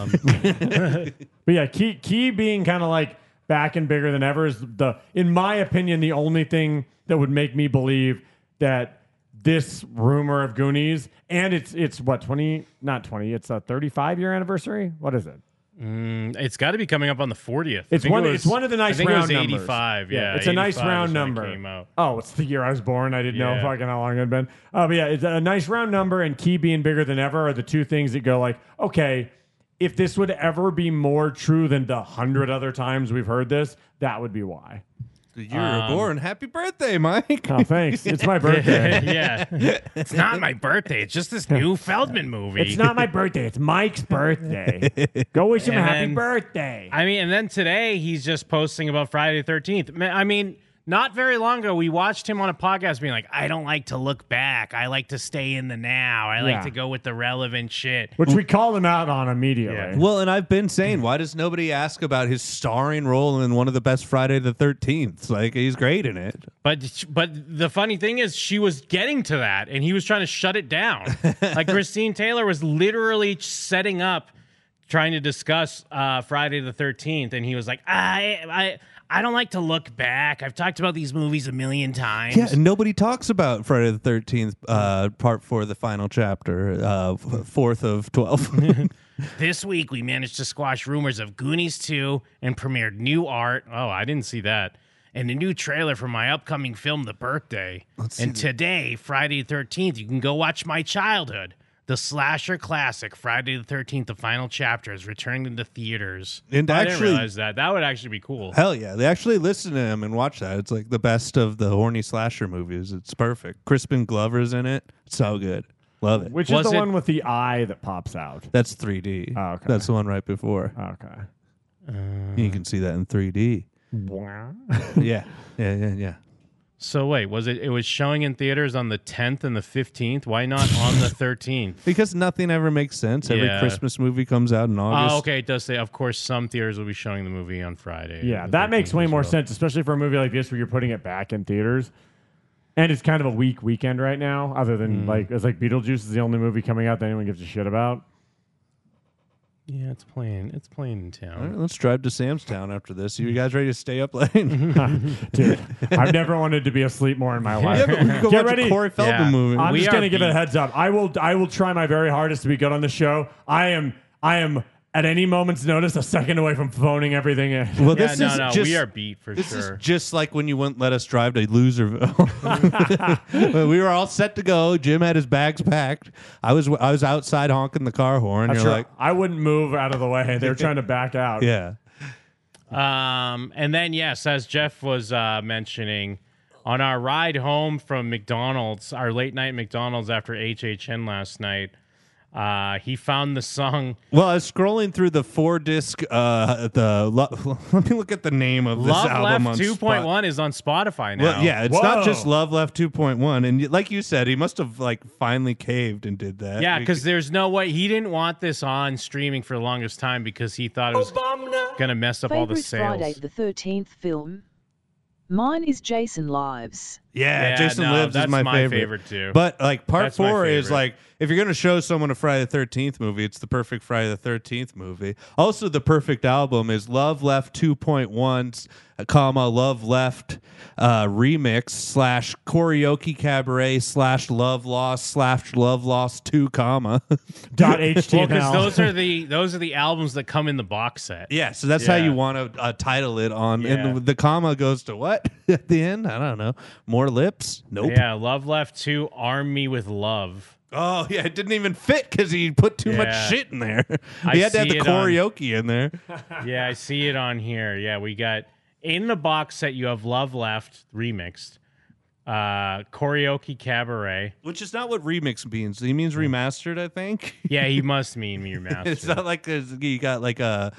But yeah, Key being kind of like back and bigger than ever is in my opinion, the only thing that would make me believe that this rumor of Goonies, and it's what, 20, not 20, it's a 35-year anniversary. What is it? It's got to be coming up on the 40th. It's one of the nice I think round it was numbers. 85. Yeah, it's a nice 85 round is when it number. came out. Oh, it's the year I was born. I didn't know Yeah. fucking how long it had been. But yeah, it's a nice round number, and Key being bigger than ever are the two things that go like, okay, if this would ever be more true than the 100 other times we've heard this, that would be why. The year you were born. Happy birthday, Mike. Oh, thanks. It's my birthday. Yeah. It's not my birthday. It's just this new Feldman movie. It's not my birthday. It's Mike's birthday. Go wish him a And happy then- birthday. I mean, and then today he's just posting about Friday the 13th. I mean, not very long ago, we watched him on a podcast being like, I don't like to look back. I like to stay in the now. I like Yeah. to go with the relevant shit. Which we called him out on immediately. Well, and I've been saying, why does nobody ask about his starring role in one of the best Friday the 13th? Like, he's great in it. But the funny thing is, she was getting to that, and he was trying to shut it down. Like Christine Taylor was literally setting up, trying to discuss Friday the 13th, and he was like, I don't like to look back. I've talked about these movies a million times. Yeah, and nobody talks about Friday the 13th, part 4, the final chapter, 4th of 12. This week, we managed to squash rumors of Goonies 2 and premiered new art. Oh, I didn't see that. And a new trailer for my upcoming film, The Birthday. And today, Friday the 13th, you can go watch My Childhood. The slasher classic, Friday the 13th, the final chapter, is returning into theaters. And I didn't actually- realize that. That would actually be cool. Hell yeah. They actually listen to him and watch that. It's like the best of the horny slasher movies. It's perfect. Crispin Glover's in it. So good. Love it. Which is the one with the eye that pops out? That's 3D. Oh, okay. That's the one right before. Okay. You can see that in 3D. Wow. Yeah. So wait, it was showing in theaters on the 10th and the 15th? Why not on the 13th? Because nothing ever makes sense. Every Yeah. Christmas movie comes out in August. Oh, okay. It does say, of course, some theaters will be showing the movie on Friday. Yeah, the that makes 13th way as more well. sense, especially for a movie like this where you're putting it back in theaters. And it's kind of a weak weekend right now, other than it's like Beetlejuice is the only movie coming out that anyone gives a shit about. Yeah, it's playing in town. All right, let's drive to Sam's Town after this. You guys ready to stay up late? Dude, I've never wanted to be asleep more in my life. Yeah, but we can go Get watch ready. a Corey Feldman movie. I'm We just are going to give it a beat. heads up. I will try my very hardest to be good on the show. I am at any moment's notice a second away from phoning everything in. Well, Yeah, this no, is no, just, we are beat for this sure. is just like when you wouldn't let us drive to Loserville. We were all set to go. Jim had his bags packed. I was outside honking the car horn. I'm You're sure like, I wouldn't move out of the way. They were trying to back out. yeah. And then, yes, as Jeff was mentioning, on our ride home from McDonald's, our late night McDonald's after HHN last night, he found the song. Well, I was scrolling through the 4-disc. Let me look at the name of this Love album. Left 2.1 is on Spotify now. Well, yeah, it's not just Love Left 2.1, and like you said, he must have like finally caved and did that. Yeah, because there's no way he didn't want this on streaming for the longest time because he thought it was gonna mess up all the Favorite sales. Friday the 13th film? Mine is Jason Lives. Yeah, Jason Lives is my favorite too. But like part That's my 4 is favorite. like, if you're gonna show someone a Friday the 13th movie, it's the perfect Friday the 13th movie. Also, the perfect album is Love Left 2.1, comma Love Left remix / karaoke cabaret / Love Lost 2, comma .html. Well, because those are the albums that come in the box set. Yeah, so that's how you want to title it on. Yeah. And the comma goes to what at the end? I don't know. More lips? Nope. Yeah, Love Left 2, Arm Me With Love. Oh, yeah, it didn't even fit because he put too much Yeah. shit in there. I He had to have see the it on- karaoke in there. Yeah, I see it on here. Yeah, we got in the box set. You have Love Left remixed, karaoke cabaret, which is not what remix means. He means remastered, I think. Yeah, he must mean remastered. It's not like you got like a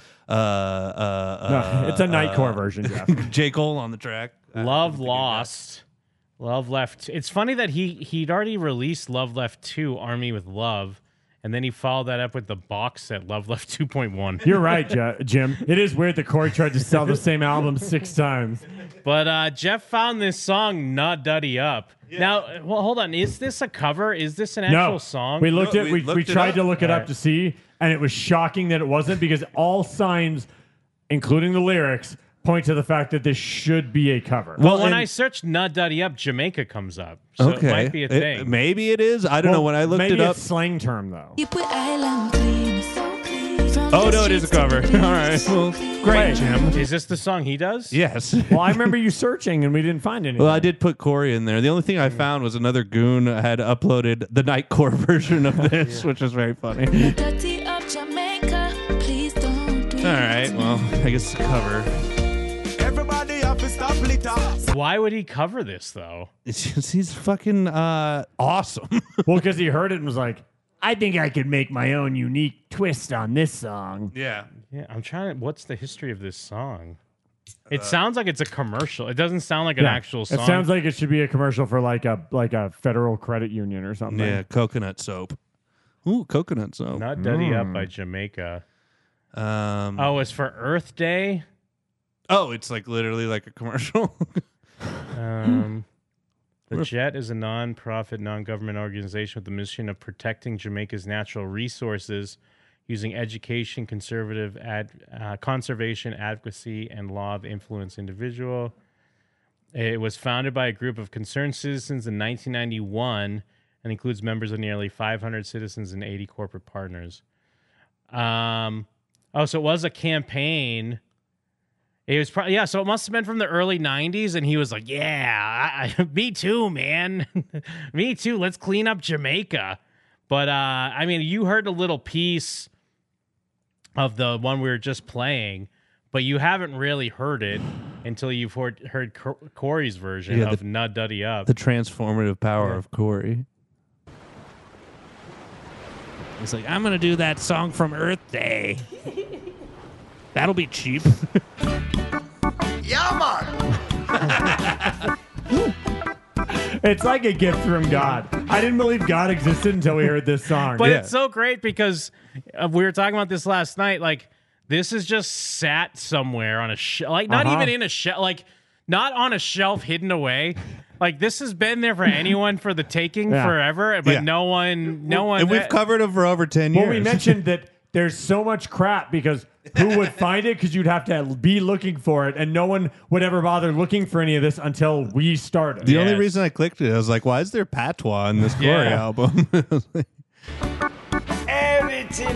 No, it's a Nightcore version, Jeff. J. Cole on the track. Love Lost, Love Left. It's funny that he'd already released Love Left 2, Army with Love, and then he followed that up with the box set Love Left 2.1. You're right, Jim. It is weird that Corey tried to sell the same album 6 times. But Jeff found this song, Not Duddy Up. Now, well, hold on. Is this a cover? Is this an actual No, song? we looked at we looked it tried up. to look it All up right. to see, and it was shocking that it wasn't because all signs, including the lyrics, point to the fact that this should be a cover. Well, when I searched Not Duddy Up, Jamaica comes up. So it might be a thing. Maybe it is. I don't know. When I looked maybe it up. it's slang term though. You put island clean, so clean. From Oh, the no, it is a streets to cover. the All right. Well, great, Jim. Is this the song he does? Yes. Well, I remember you searching and we didn't find anything. Well, I did put Corey in there. The only thing I found was another goon had uploaded the Nightcore version of this, which is very funny. dirty up Jamaica. Please don't do All right. Well, I guess it's a cover. Everybody up and stop litter. Why would he cover this though? It's just, he's fucking awesome. Well, because he heard it and was like, I think I could make my own unique twist on this song. Yeah. Yeah, I'm trying to. What's the history of this song? It sounds like it's a commercial. It doesn't sound like an Yeah. actual song. It sounds like it should be a commercial for like a federal credit union or something. Yeah, coconut soap. Ooh, coconut soap. Not Duddy Up by Jamaica. Um, Oh, it's for Earth Day. Oh, it's like literally like a commercial. The JET is a non-profit, non-government organization with the mission of protecting Jamaica's natural resources using education, conservation, advocacy, and law of influence individual. It was founded by a group of concerned citizens in 1991 and includes members of nearly 500 citizens and 80 corporate partners. So it was a campaign. It was probably, so it must have been from the early 90s, and he was like, me too, man. Me too. Let's clean up Jamaica. But, I mean, you heard a little piece of the one we were just playing, but you haven't really heard it until you've heard Corey's version of Not Duddy Up. The transformative power of Corey. He's like, I'm going to do that song from Earth Day. That'll be cheap. Yeah, man. It's like a gift from God. I didn't believe God existed until we heard this song. But it's so great because we were talking about this last night. Like, this is just sat somewhere on a shelf, not even in a shelf, like not on a shelf hidden away. Like, this has been there for anyone for the taking forever, but no one. And we've covered it for over 10 years. Well, we mentioned that there's so much crap because who would find it? Because you'd have to be looking for it, and no one would ever bother looking for any of this until we started. The only reason I clicked it, I was like, why is there patois in this Corey album? Everything.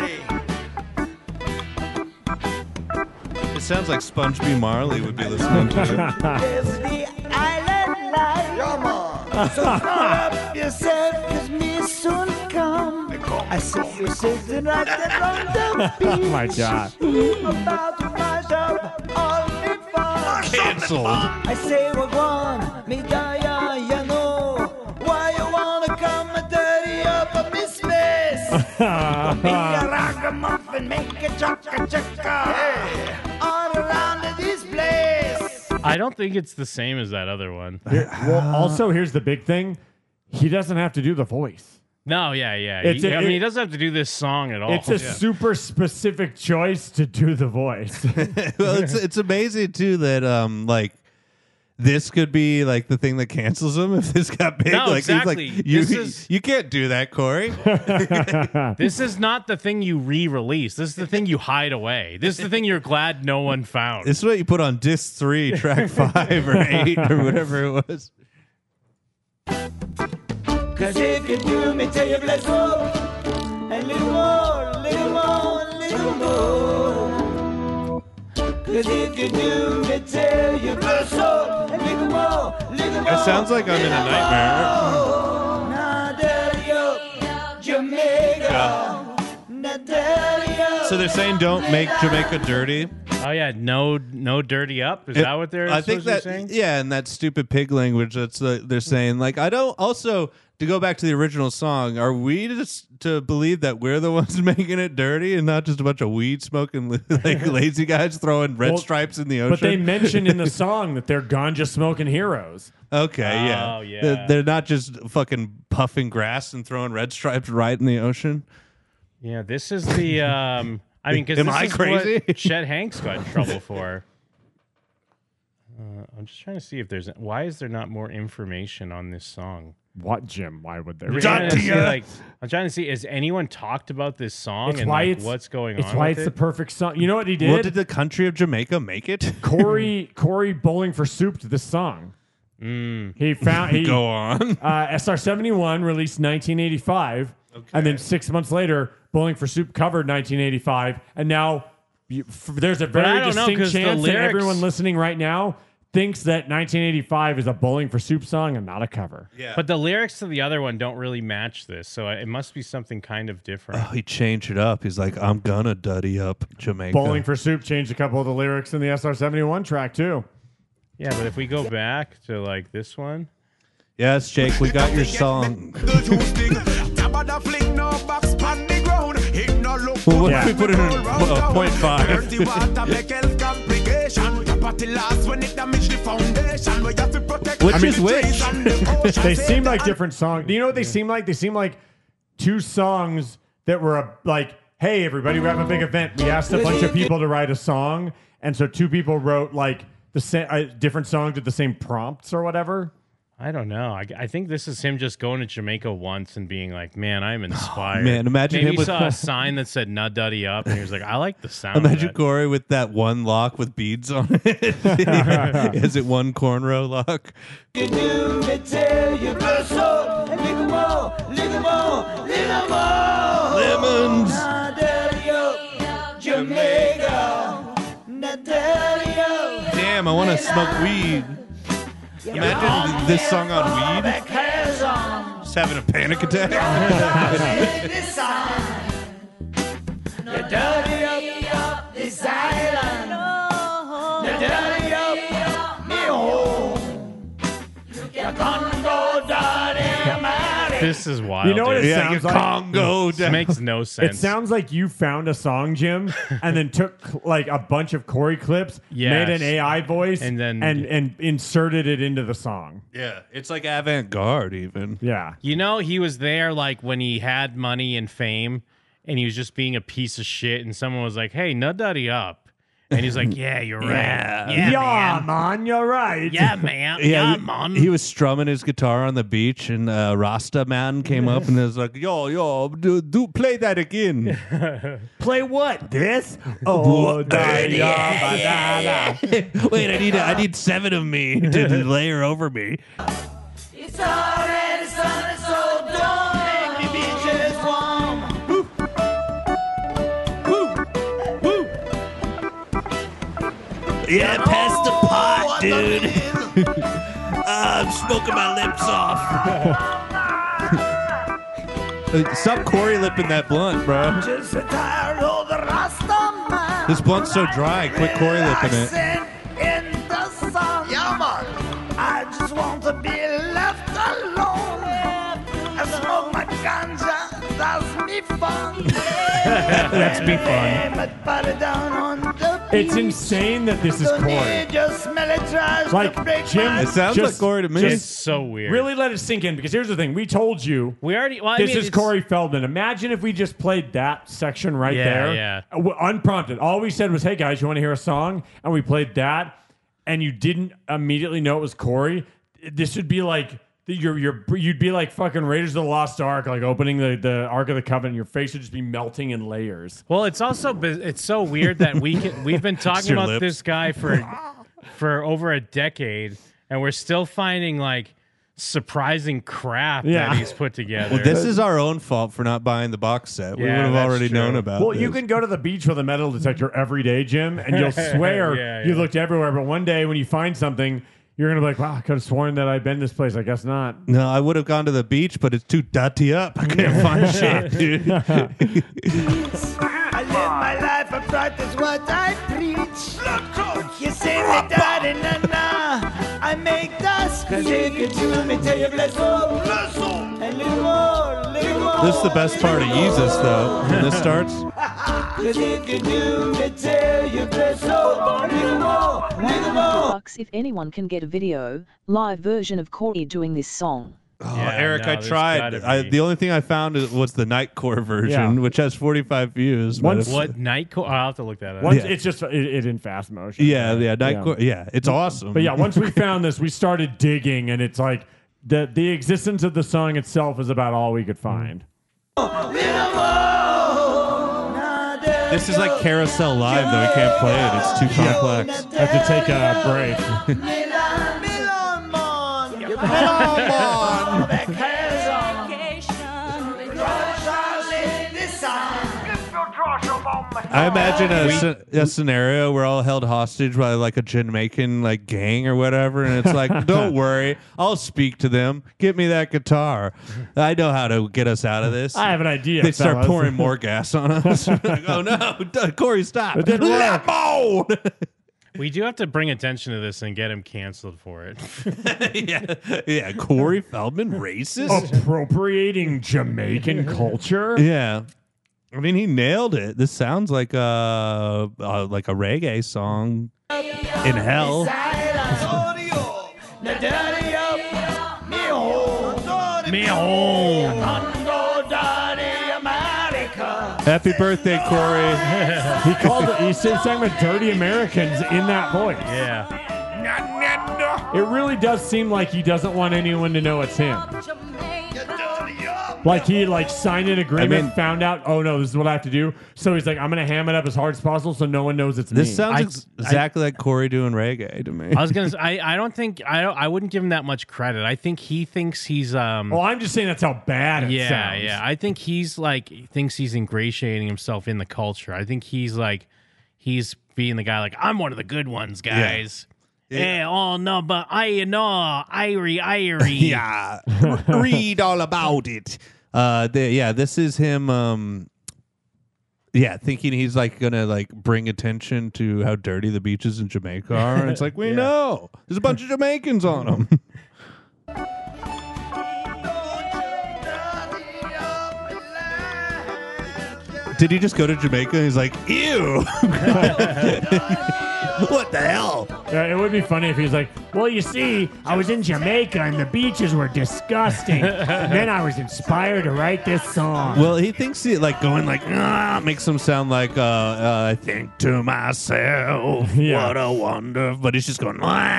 It sounds like Sponge B. Marley would be listening to it. There's the island life. Yeah, man. So call up yourself, 'cause me soon come. I see you sitting right there on the beach. Oh my God. About to mash up Canceled. I say wagwan, me daya, you know. Why you wanna come and dirty up a miss? Be a ragamuffin, make a chaka all around this place. I don't think it's the same as that other one. Well, also, here's the big thing. He doesn't have to do the voice. No, yeah. He doesn't have to do this song at all. It's a super specific choice to do the voice. Well, it's amazing too that like this could be like the thing that cancels him if this got big. No, like, exactly. He's like, you can't do that, Corey. This is not the thing you re-release. This is the thing you hide away. This is the thing you're glad no one found. This is what you put on disc 3, track 5 or 8 or whatever it was. Cause if you do me, tell you bless up. And little more, little more, little more. Cause if you do me, tell you bless up. And little more, little more. It sounds like I'm in a nightmare. Now dirty up, Jamaica. Now dirty up. So they're saying don't make Jamaica dirty. Oh yeah, no dirty up. Is that what they're? I think that saying? Yeah, in that stupid pig language, that's they're saying. Like, I don't. Also, to go back to the original song, are we just to believe that we're the ones making it dirty and not just a bunch of weed smoking like lazy guys throwing red stripes in the ocean? But they mentioned in the song that they're ganja smoking heroes. Okay, yeah. Oh, yeah. They're not just fucking puffing grass and throwing red stripes right in the ocean. Yeah, this is the. I mean, because Am this I is crazy? what Chet Hanks got in trouble for. I'm just trying to see if there's. Why is there not more information on this song? What, Jim? Why would there? I'm trying to see. Has anyone talked about this song It's and why like, it's- what's going on? It's why with it's it? the perfect song. You know what he did? Well, did the country of Jamaica make it? Corey Bowling for Soup to this song. He found Go on. SR-71 released 1985, and then 6 months later, Bowling for Soup covered 1985, and now there's a I very don't know, distinct 'cause the chance that lyrics- everyone listening right now thinks that 1985 is a Bowling for Soup song and not a cover. Yeah. But the lyrics to the other one don't really match this, so it must be something kind of different. Oh, he changed it up. He's like, I'm gonna duddy up Jamaica. Bowling for Soup changed a couple of the lyrics in the SR-71 track too. Yeah, but if we go back to like this one, Yes, Jake, we got your song. Well, what if we put it in 0.5? Which is which? They seem like different songs. Do you know what they seem like? They seem like two songs that were like, hey, everybody, we have a big event. We asked a bunch of people to write a song. And so two people wrote like the same, different songs with the same prompts or whatever. I don't know. I think this is him just going to Jamaica once and being like, man, I'm inspired. man, imagine Maybe him he with- saw a sign that said "Nut Duddy Up," and he was like, I like the sound. Imagine of that. Corey with that one lock with beads on it. Is it one cornrow lock? You do me tell you bless up. And little more, little more, little more. Lemons. Now dirty up, Jamaica. Now dirty up. Damn, I want to smoke weed. Imagine this song on weed. Just having a panic attack. This song. Now dirty up this island. Now dirty up me home. You Congo dirty Mary. This is wild. You know what it dude. sounds like? Congo This makes no sense. It sounds like you found a song, Jim, and then took like a bunch of Corey clips, Yes. made an AI voice, And then- and inserted it into the song. Yeah, it's like avant-garde even. Yeah. You know, he was there like when he had money and fame, and he was just being a piece of shit. And someone was like, "Hey, Nut Duddy Up," and he's like, "Yeah, you're right. Yeah, man. You're right. Yeah, man. Yeah, he, man." he was strumming his guitar on the beach, and Rasta man came up and was like, "Yo, do play that again." Play what? This? Oh, Wait, I need 7 of me to layer over me. It's already sunny, so don't make me beaches warm. Yeah, pass the pot, dude. I'm smoking my lips off. Stop Corey lipping that blunt, bro. Just tired of the Rasta man. This blunt's so dry. Quit Corey lipping it. In the I just want to be left alone. I smoke my ganja, that's me fun. That's me fun. My body down on the It's insane that this is Corey. just smell it tries Like, to break Jim, my It sounds like Corey to me. It's so weird. Really let it sink in, because here's the thing. We told you We already. Well, I this mean, is it's- Corey Feldman. Imagine if we just played that section right Yeah, there. yeah. Unprompted. All we said was, hey, guys, you want to hear a song? And we played that, and you didn't immediately know it was Corey. This would be like... You'd be like fucking Raiders of the Lost Ark, like opening the Ark of the Covenant. Your face would just be melting in layers. Well, it's also it's so weird that we've been talking your about lips. this guy for over a decade, and we're still finding like surprising crap that he's put together. Well, this is our own fault for not buying the box set. We Yeah, would have that's already true. known about Well, this. you can go to the beach with a metal detector every day, Jim, and you'll swear Yeah, you yeah. looked everywhere. But one day when you find something, you're going to be like, wow, I could have sworn that I'd been this place. I guess not. No, I would have gone to the beach, but it's too dirty up. I can't find shit, dude. I live my life, I practice what I preach. You say me daddy, na-na, I make dust. Cause if you do me, tell you bless up. And little more, little more. This is the best part of Yeezus, though. When this starts. Cause if you do me, tell you bless up. Little more, little more. Bucks if anyone can get a video, live version of Corey doing this song. Oh, Yeah, Eric, no, I there's tried. gotta be. The only thing I found was the Nightcore version, Yeah. which has 45 views. but Once- it's- What Nightcore? I'll have to look that up. Once Yeah. it's just it in fast motion. Yeah, Nightcore. Yeah, it's awesome. But yeah, once we found this, we started digging, and it's like the existence of the song itself is about all we could find. This is like Carousel Live, though. We can't play it. It's too complex. I have to take a break. I imagine a scenario where all held hostage by like a Jamaican like gang or whatever, and it's like, don't worry, I'll speak to them. Get me that guitar. I know how to get us out of this. I have an idea. They start fellas. pouring more gas on us. Like, oh no, Corey, stop! It didn't work. Lemon! We do have to bring attention to this and get him canceled for it. yeah, Corey Feldman, racist, Appropriating Jamaican culture. Yeah. I mean, he nailed it. This sounds like a reggae song in hell. Me home. Happy birthday, Corey. He called it. He sang about dirty Americans in that voice. Yeah. It really does seem like he doesn't want anyone to know it's him. Like he signed an agreement, I mean- found out, oh no, this is what I have to do. So he's like, I'm gonna ham it up as hard as possible so no one knows it's me. This sounds exactly like Corey doing reggae to me. I was gonna. I don't think. I wouldn't give him that much credit. I think he thinks he's. Well, I'm just saying that's how bad it Yeah, sounds. yeah. I think he's thinks he's ingratiating himself in the culture. I think he's being the guy like, I'm one of the good ones, guys. Yeah. Oh no, but I know, Irie. Yeah, read all about it. This is him. Thinking he's gonna bring attention to how dirty the beaches in Jamaica are. And it's like we know there's a bunch of Jamaicans on them. Did he just go to Jamaica and he's like, ew? What the hell? Yeah, it would be funny if he's like, well, you see, I was in Jamaica and the beaches were disgusting. And then I was inspired to write this song. Well, he thinks it going makes him sound like I think to myself, Yeah. what a wonder. But he's just going,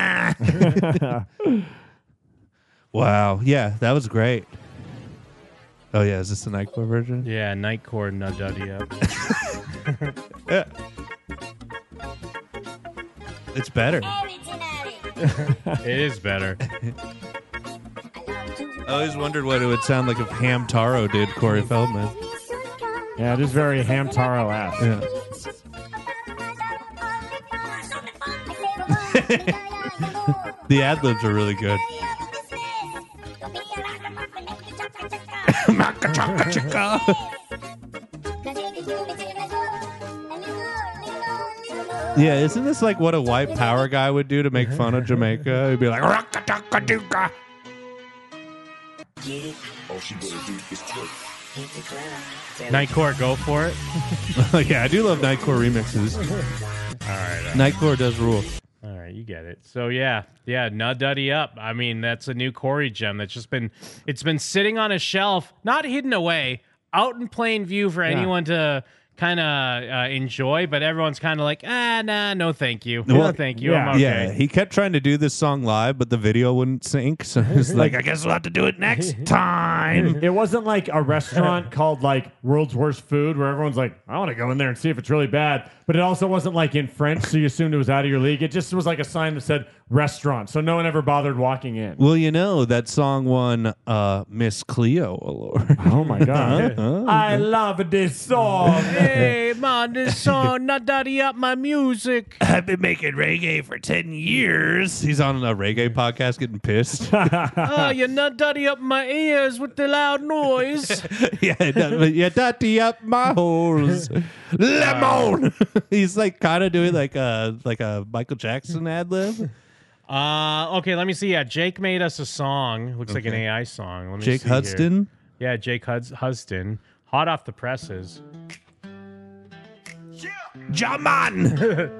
wow. Yeah, that was great. Oh, yeah. Is this the Nightcore version? Yeah, Nightcore nudge up. Yeah. It's better. It is better. I always wondered what it would sound like if Ham Taro did Corey Feldman. Yeah, it is very Hamtaro-esque. Yeah. The ad-libs are really good. Yeah, isn't this like what a white power guy would do to make fun of Jamaica? He'd be like, "Rock-a-dock-a-dooka." Nightcore, go for it. Yeah, I do love Nightcore remixes. All right. Nightcore does rule. All right, you get it. So yeah, Nududdy Up. I mean, that's a new Corey gem that's just been sitting on a shelf, not hidden away, out in plain view for anyone to kind of enjoy, but everyone's kind of like, nah, no thank you. No thank you. I'm okay. Yeah, he kept trying to do this song live, but the video wouldn't sync, so he's like, I guess we'll have to do it next time. It wasn't like a restaurant called like World's Worst Food where everyone's like, I want to go in there and see if it's really bad. But it also wasn't like in French, so you assumed it was out of your league. It just was like a sign that said restaurant, so no one ever bothered walking in. Well, you know, that song won Miss Cleo award. Oh my God. I love this song. Hey, man, this song, Nududdy Up my music. I've been making reggae for 10 years. He's on a reggae podcast getting pissed. Oh, you Nududdy Up my ears with the loud noise. You duddy up my holes. Lemon. He's like kind of doing like a Michael Jackson ad lib. Okay, let me see. Yeah, Jake made us a song. Looks like an AI song. Let me Jake see Hudson? Here. Yeah, Jake Hudson. Hot off the presses. Jaman!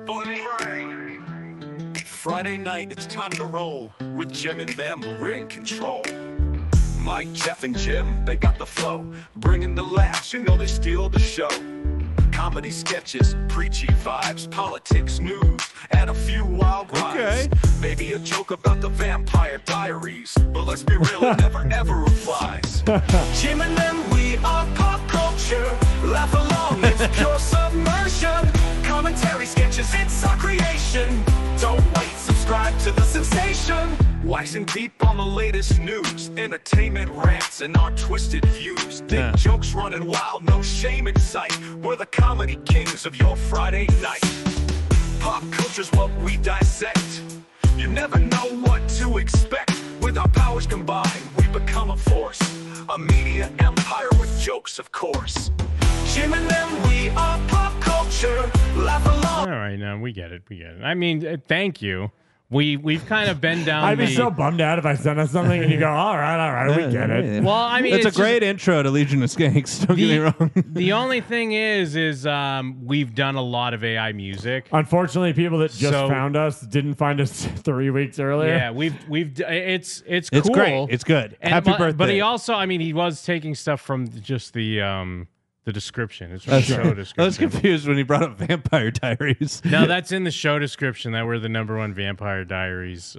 Friday night, it's time to roll. With Jim and them, we're in control. Mike, Jeff, and Jim, they got the flow. Bringing the laughs, you know they steal the show. Comedy sketches, preachy vibes, politics, news, and a few wild rhymes. Maybe a joke about the Vampire Diaries, but let's be real, it never ever applies. Jim and them, we are pop culture. Laugh along, it's pure submersion. Commentary sketches, it's our creation. Don't wait, subscribe to the sensation. Waxing deep on the latest news, entertainment rants and our twisted views. Thick jokes running wild, no shame in sight. We're the comedy kings of your Friday night. Pop culture's what we dissect. You never know what to expect. With our powers combined, we become a force. A media empire with jokes, of course. Jim and them, we are pop culture. Laugh along. All right, now we get it. I mean, thank you. We've kind of been down. I'd be so bummed out if I sent us something and you go, all right, we get it. Well, I mean, it's a great intro to Legion of Skanks. Don't get me wrong. The only thing is we've done a lot of AI music. Unfortunately, people that just found us didn't find us 3 weeks earlier. Yeah, it's cool. Great. It's good. Happy birthday. But he also, I mean, he was taking stuff from just the description. It's from the show description. I was confused when he brought up Vampire Diaries. No, that's in the show description that we're the #1 Vampire Diaries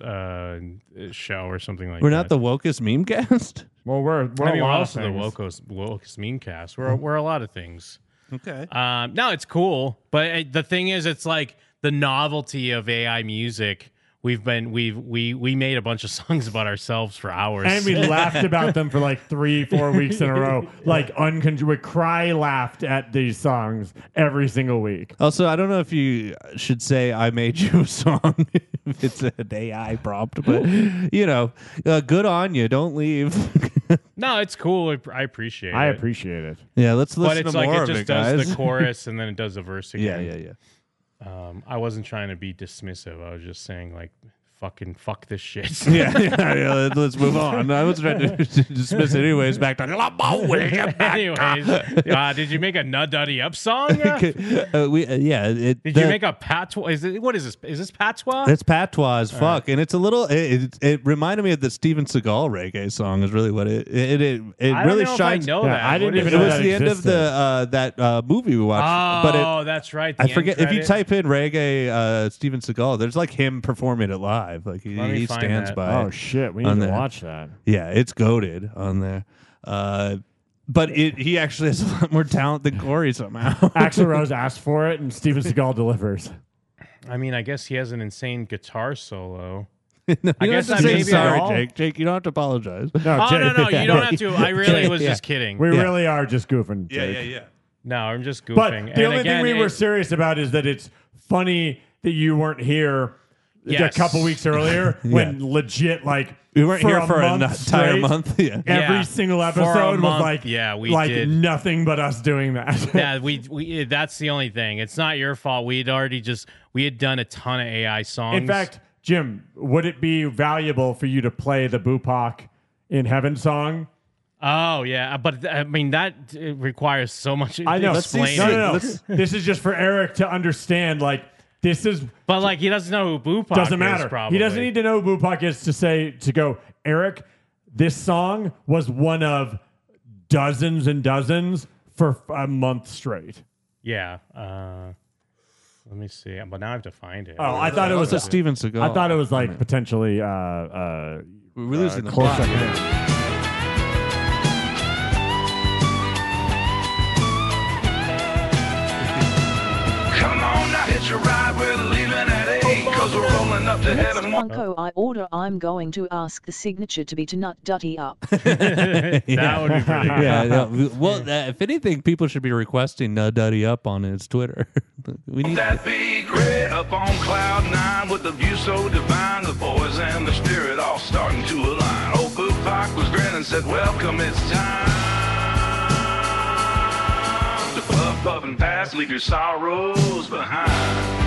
show or something like that. We're not the wokest meme cast? Well, we're also the wokest meme cast. We're a lot of things. Okay. No, it's cool. But the thing is, it's like the novelty of AI music. We made a bunch of songs about ourselves for hours, and we laughed about them for like 3-4 weeks in a row. Like we laughed at these songs every single week. Also, I don't know if you should say I made you a song if it's an AI prompt, but good on you. Don't leave. No, it's cool. I appreciate it. I appreciate it. Yeah, let's listen to more of it, But it's like it just guys. does the chorus and then it does the verse again. Yeah. I wasn't trying to be dismissive. I was just saying, like, fuck this shit. Yeah, let's move on. I was trying to dismiss it anyways. Back to anyways. Did you make a Nududdy Up song? Did you make a patois? What is this? Is this patois? It's patois as fuck, and it's a little. It reminded me of the Steven Seagal reggae song. Is really what it really shines. I know that. I didn't even it know was that the end of existed. that movie we watched. Oh, that's right. I forget if you type in reggae Steven Seagal. There's like him performing it live. Like he stands by. Oh shit, we need to watch that. Yeah, it's goated on there. But he actually has a lot more talent than Corey somehow. Axl Rose asked for it, and Steven Seagal delivers. I mean, I guess he has an insane guitar solo. No, I guess I'm sorry, Jake. You don't have to apologize. No, no, you don't have to. I really was just kidding. We really are just goofing, Jake. Yeah. No, I'm just goofing. But the only thing we were serious about is that it's funny that you weren't here a couple weeks earlier when legit like we weren't here for an month entire straight, month. Yeah. Every Yeah. single For a episode was month, like we did. nothing but us doing that. Yeah, we that's the only thing. It's not your fault. We had done a ton of AI songs. In fact, Jim, would it be valuable for you to play the Bupak in Heaven song? Oh yeah, but I mean that requires so much. I know. explaining. No. This is just for Eric to understand. Like this is, But like he doesn't know who Bupak doesn't is. matter. Probably He doesn't need to know who Bupak is to go. Eric, this song was one of dozens and dozens for a month straight. Yeah. Let me see. But now I have to find it. Oh, I thought it was a Steven Seagal. I thought it was like potentially We're losing the close plot. second. Come on now, hitch a ride. We're leaving at 8 'cause we're rolling up to Next heaven. Funko I order, I'm going to ask the signature to be to nut dutty up. That would be pretty good. Yeah. No, well, if anything, people should be requesting Duddy Up on his Twitter. We need That be great up on cloud 9 with the view so divine. The boys and the spirit all starting to align. Old Bupak was grinning and said, welcome, it's time to puff, puff, and pass. Leave your sorrows behind.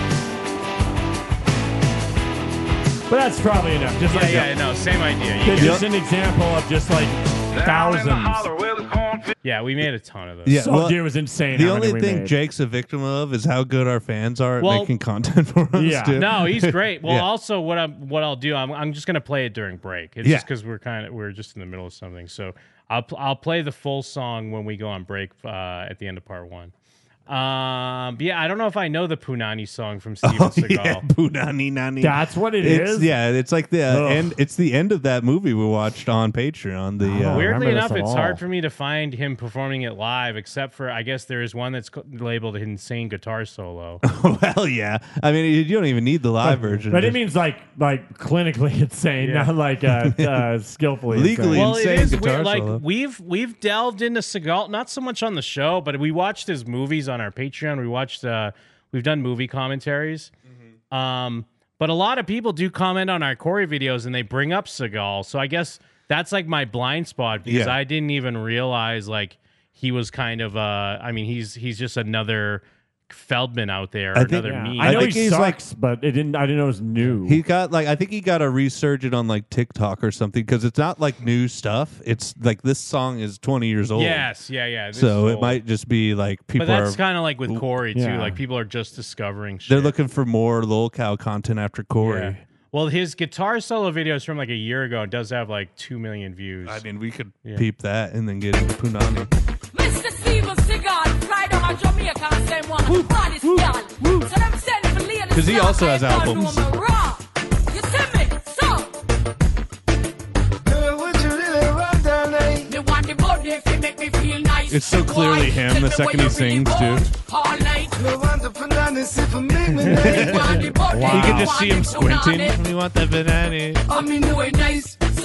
But that's probably enough. Just like no, same idea. You It's get- just an example of just like thousands. Yeah, we made a ton of those. Yeah, Some dude was insane. The how many only we thing made. Jake's a victim of is how good our fans are at Well- making content for us. Yeah. Too. No, he's great. Well, Yeah. also what I'll do, I'm just gonna play it during break. It's Yeah. just because we're just in the middle of something. So I'll play the full song when we go on break at the end of part 1. But yeah, I don't know if I know the Punani song from Steven Seagal. Yeah, Punani Nani. That's what it it's, is? Yeah, it's like the Ugh. end. It's the end of that movie we watched on Patreon. The Weirdly remember enough, this at it's all. hard for me to find him performing it live, except for I guess there is one that's labeled insane guitar solo. well, yeah. I mean, you don't even need the live version. But it Just- means like clinically insane, Yeah. not like skillfully Legally insane. Well, it insane is guitar weird. Like solo. we've delved into Seagal, not so much on the show, but we watched his movies on our Patreon. We've done movie commentaries. But a lot of people do comment on our Corey videos and they bring up Seagal. So I guess that's like my blind spot because Yeah. I didn't even realize like he was kind of I mean he's just another Feldman out there, I think- another Yeah. me. I know think he he's sucks, but I didn't know it was new. He got I think he got a resurgent on like TikTok or something because it's not like new stuff. It's like this song is 20 years old. Yes, yeah. this So is it old. might just be like people But that's are kind of like with Corey too. Yeah. Like people are just discovering shit. they're looking for more Lil Cow content after Corey. Yeah. Well, his guitar solo videos from like a year ago does have like 2 million views. I mean, we could Yeah. peep that and then get into Punani. Mr. Steven Seagal, fly down to Jamaica and say one baddest gal. So them send for ladies 'Cause he also has like they albums. do 'em raw. You see me? So, Girl, would you really run down there? me want the body if it make me feel nice. It's so clearly him Tell the me second where he you really sings, too. want all night. Me want to put on this if I make me Me nice. want the body, You can just want see him the squinting. punani. We want the banana. I mean, do it nice. So,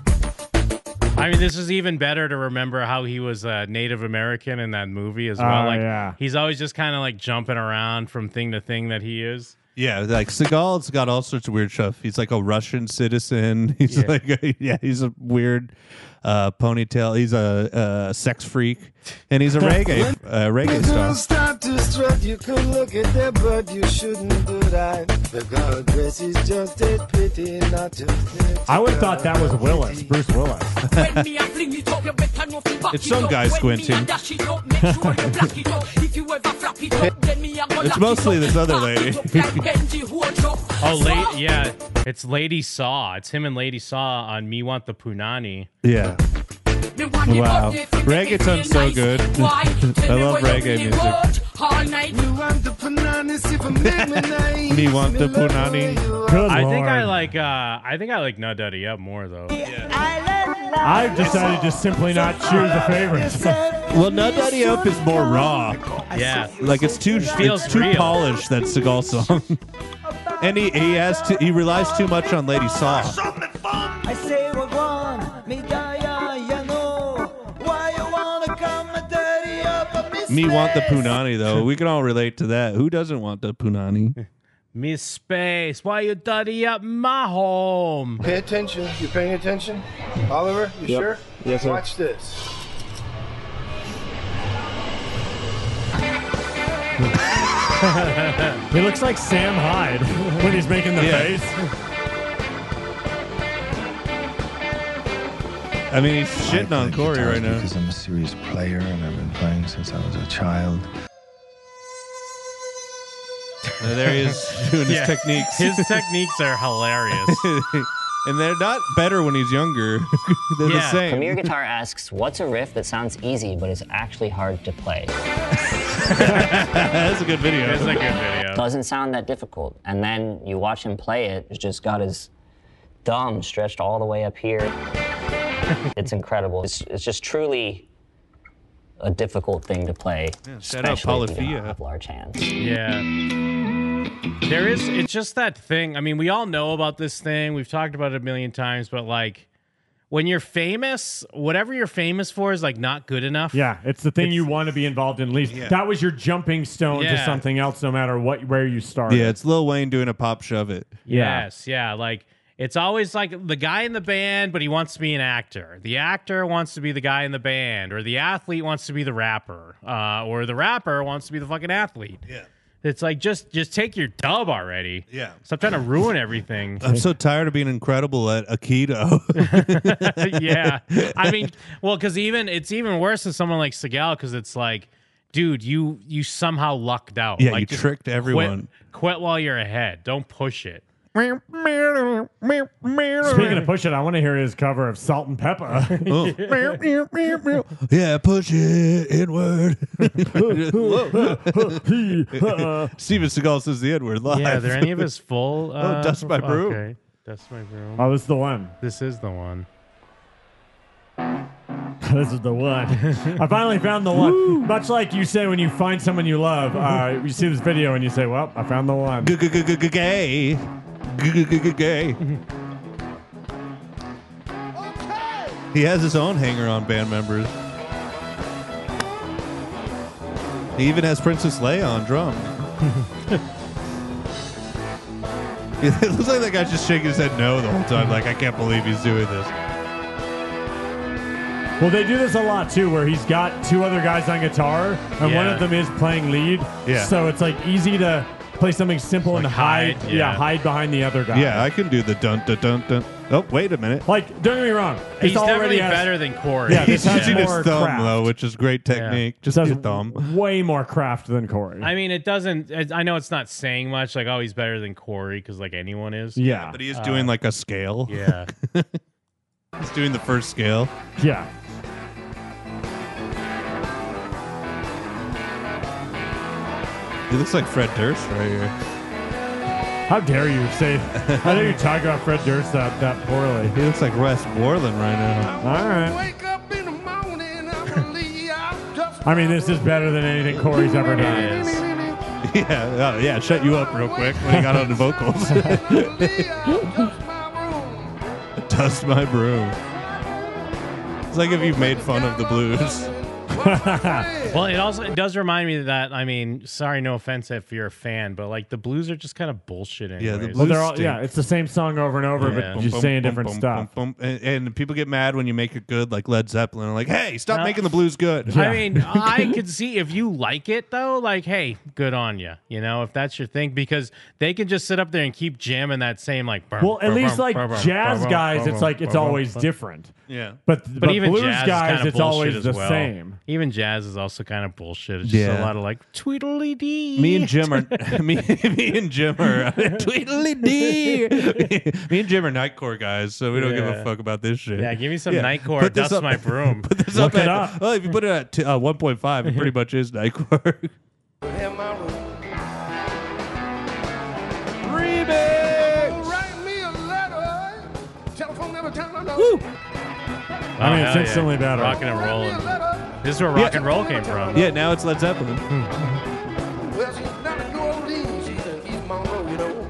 I mean, this is even better to remember how he was Native American in that movie as well. Oh, Like yeah. he's always just kind of like jumping around from thing to thing that he is. Yeah, like Seagal's got all sorts of weird stuff. He's like a Russian citizen. He's Yeah. like he's a weird ponytail. He's a sex freak, and he's a reggae Girl, star. stop to strut. You could look at that, but you shouldn't do that. The girl dress is just as pretty, not just as I would have thought that was Willis, Bruce Willis. when me a fling it up, you better know fi back It's it some up. guy When me squinting. a dash it up, make sure you black it up. If you ever flap it up, then me a go It's lock mostly it up. this other Back lady. it up like Benji Wardrobe. Oh, yeah, it's Lady Saw. It's him and Lady Saw on Me Want the Punani. Yeah. Me want the Wow. body if it make me Reggaeton's feel so nice. good. Why? Tell I me love where you reggae really music. want all night. You want to put on this if I make me nice. Me want the Me love punani. where you are. Good I think I Lord. like Nut Duddy Up more though. I've decided to simply not choose a favorite. Well, Nut Daddy Up is more raw. Yeah, Like it's too Feels too real. polished, that Seagal song. And he relies too much on Lady Saw. I say we're gone, me die, you know. Why you wanna come and dirty up a Me want the punani though. We can all relate to that. Who doesn't want the punani? Miss Space, why you dirty up my home? Pay attention. You paying attention? Oliver, you Yep. sure? Yes, sir. Watch this. He looks like Sam Hyde when he's making the face. I mean, he's shitting on Corey right now. Because I'm a serious player and I've been playing since I was a child. There he is doing his techniques. His techniques are hilarious. And they're not better when he's younger. They're the same. Premier Guitar asks, what's a riff that sounds easy but is actually hard to play? That's a good video. That's a good video. Doesn't sound that difficult. And then you watch him play it, he's just got his thumb stretched all the way up here. It's incredible. It's just truly a difficult thing to play. Yeah, shout out especially if you Polifia. don't have large hands. Yeah. It's just that thing. I mean, we all know about this thing. We've talked about it a million times, but like when you're famous, whatever you're famous for is like not good enough. Yeah, it's the thing you want to be involved in least. Yeah. That was your jumping stone to Yeah. something else, no matter where you started. Yeah, it's Lil Wayne doing a pop shove it. Yes, yeah. Like it's always like the guy in the band, but he wants to be an actor. The actor wants to be the guy in the band, or the athlete wants to be the rapper, or the rapper wants to be the fucking athlete. Yeah. It's like just take your dub already. Yeah. Stop trying to ruin everything. I'm so tired of being incredible at Aikido. Yeah. I mean, well, because it's even worse with someone like Segal, because it's like, dude, you somehow lucked out. Yeah, like, you just tricked everyone. Quit while you're ahead. Don't push it. Speaking of push it, I want to hear his cover of Salt and Pepper. Yeah, push it inward. Steven Seagal says the N-word live. Yeah, are there any of his full? Dust My Broom. Okay, Dust My Broom. Oh, this is the one. This is the one. This is the one. I finally found the one. Much like you say when you find someone you love, you see this video and you say, well, I found the one. Gay. Gay. He has his own hanger-on band members. He even has Princess Leia on drum. It looks like that guy's just shaking his head no the whole time. Like, I can't believe he's doing this. Well, they do this a lot too, where he's got two other guys on guitar, and one of them is playing lead. Yeah. So it's like easy to play something simple Like and hide. hide, Yeah, yeah. hide behind the other guy. Yeah, I can do the dun dun dun dun. Oh, wait a minute. Like, don't get me wrong. He's this already definitely has- better than Corey. Yeah, He's this has using his more thumb, craft. though, which is great technique. Just This his has thumb. way more craft than Corey. I mean, it doesn't. I know it's not saying much. Like, oh, he's better than Corey because like anyone is. Yeah. But he is doing like a scale. Yeah. He's doing the first scale. Yeah. He looks like Fred Durst right here. How dare you say? How dare you talk about Fred Durst that poorly? He looks like Wes Borland right now. All right. I mean, this is better than anything Corey's ever done. Yeah, yeah. Shut you up real quick when he got on the vocals. Dust my broom. It's like if you made fun of the blues. Well, it does remind me that, I mean, sorry, no offense if you're a fan, but like the blues are just kind of bullshit anyways. Yeah, the Well, blues they're all, stink. yeah, it's the same song over and over, Yeah. but just saying different stuff. And people get mad when you make it good, like Led Zeppelin. Like, hey, stop No. making the blues good. I mean, I could see if you like it though, like, hey, good on you. You know, if that's your thing, because they can just sit up there and keep jamming that same like. Well, at least like jazz guys, it's like it's always different. Yeah. But even blues jazz is guys, kinda it's bullshit always as the well. same. Even jazz is also kind of bullshit. It's just Yeah. a lot of like tweedledee. Me and Jim are me and Jim are tweedledee. Me and Jim are Nightcore guys, so we don't give a Yeah. fuck about this shit. Yeah, give me some Yeah. Nightcore. Put this Dust up- my broom. Put this Look up it at, up. well, if you put it at 1.5, it pretty much is Nightcore. I mean, it's hell instantly better. Rocking and rolling. This is where rock and roll came from. Yeah, now it's Led Zeppelin. Well, she's not a New Orleans, she's in East Monroe, you know.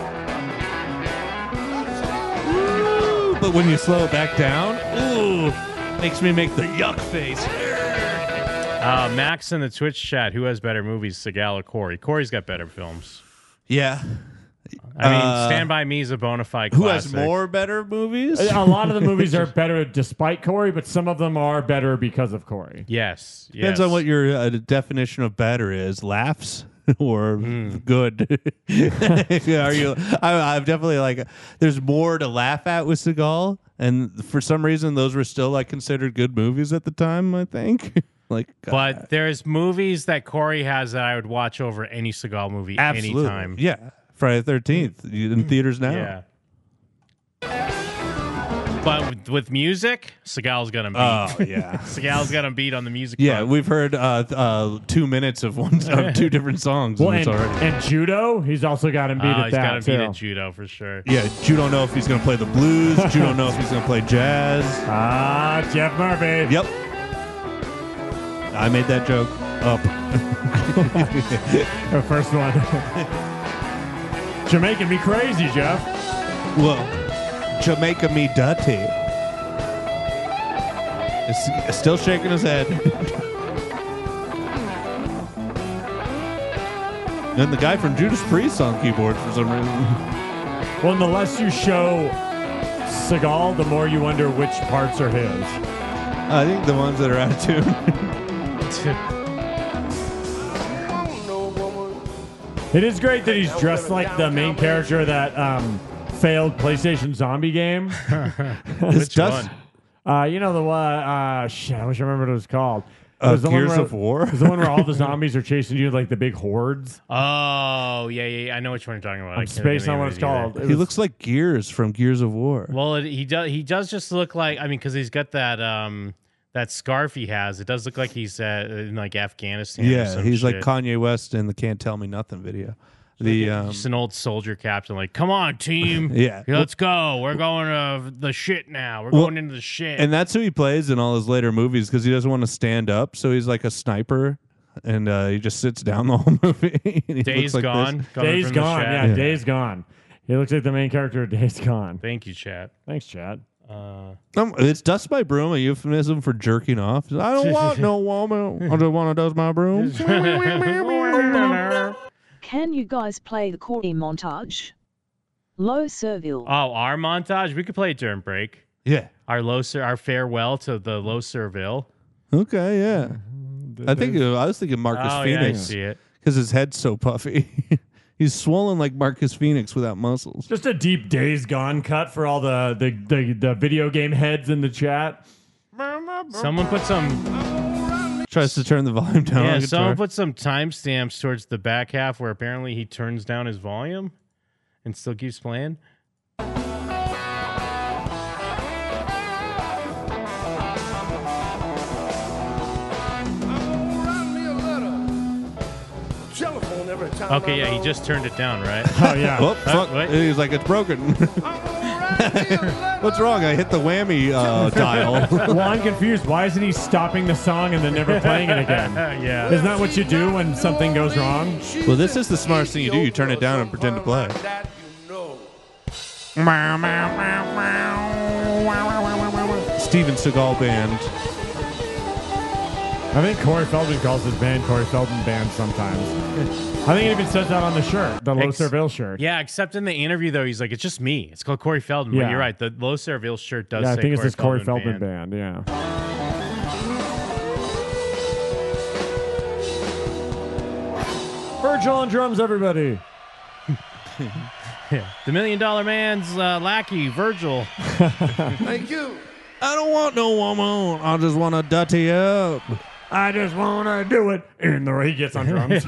But when you slow it back down, ooh, makes me make the yuck face. Max in the Twitch chat, who has better movies, Segal or Corey? Corey's got better films. Yeah. I mean, Stand By Me is a bona fide Who classic. has more better movies? A lot of the movies are better despite Corey, but some of them are better because of Corey. Yes. Depends on what your definition of better is. Laughs or good. Are you? I'm definitely like. There's more to laugh at with Seagal, and for some reason, those were still like considered good movies at the time. I think. Like, But there's movies that Corey has that I would watch over any Seagal movie absolutely, anytime. yeah. Friday the 13th in theaters now. Yeah. But with music, Seagal's gonna beat. Oh yeah, Seagal's gonna beat on the music. Yeah, front. we've heard 2 minutes of two different songs. Well, and, and judo, he's also got him beat at he's that got him beat at judo for sure. Yeah, you don't know if he's going to play the blues. You don't know if he's going to play jazz. Jeff Murphy. Yep. I made that joke up. The first one. Jamaican me crazy, Jeff. Well, Jamaica me dirty. It's still shaking his head. And the guy from Judas Priest on keyboard for some reason. Well, and the less you show Seagal, the more you wonder which parts are his. I think the ones that are out of tune. It is great that he's dressed like the main character of that failed PlayStation zombie game. Which one? You know the one. Shit, I wish I remembered what it was called. Gears of War? It was the one where all the zombies are chasing you like the big hordes. Oh yeah. I know which one you're talking about. I'm spacing on what it's called. He looks like Gears from Gears of War. Well, he does just look like. I mean, because he's got that that scarf he has. It does look like he's in like Afghanistan. or Yeah, some he's like shit. Kanye West in the "Can't Tell Me Nothing" video. Just an old soldier captain, like, come on, team. Yeah. Let's go. We're going to the shit now. We're going into the shit. And that's who he plays in all his later movies because he doesn't want to stand up, so he's like a sniper, and he just sits down the whole movie. And he Days looks like Gone. this. coming Days from the Gone. chat. Yeah, Days Gone. He looks like the main character of Days Gone. Thank you, chat. Thanks, Chad. It's dust my broom, a euphemism for jerking off. I don't want no woman. I just want to dust my broom. Can you guys play the Corey montage? Low Servile. Oh, our montage? We could play it during break. Yeah. Our farewell to the Low Serville. Okay, yeah. I was thinking Marcus Oh, Phoenix. yeah, I see it. Because his head's so puffy. He's swollen like Marcus Phoenix without muscles. Just a deep Days Gone cut for all the video game heads in the chat. Someone put some... Tries to turn the volume down. Yeah, on guitar. someone put some timestamps towards the back half where apparently he turns down his volume and still keeps playing. Okay, yeah, he just turned it down, right? Oh, yeah. Oh, fuck. wait. He's like, it's broken. What's wrong? I hit the whammy dial. Well, I'm confused. Why isn't he stopping the song and then never playing it again? Yeah. Isn't that what you do when something goes wrong? Well, this is the smartest thing you do. You turn it down and pretend to play. Steven Seagal Band. I think Corey Feldman calls his band Corey Feldman Band sometimes. I think it even says that on the shirt, the Low Serville shirt. Yeah, except in the interview, though, he's like, it's just me. It's called Corey Feldman. Yeah. But you're right. The Low Serville shirt does Yeah, say I think it Corey says Corey Feldman Feldman Band, yeah. Virgil on drums, everybody. Yeah. The $1 Million Man's lackey, Virgil. Thank you. I don't want no woman. I just want to dirty up. I just want to do it. In the he gets on drums.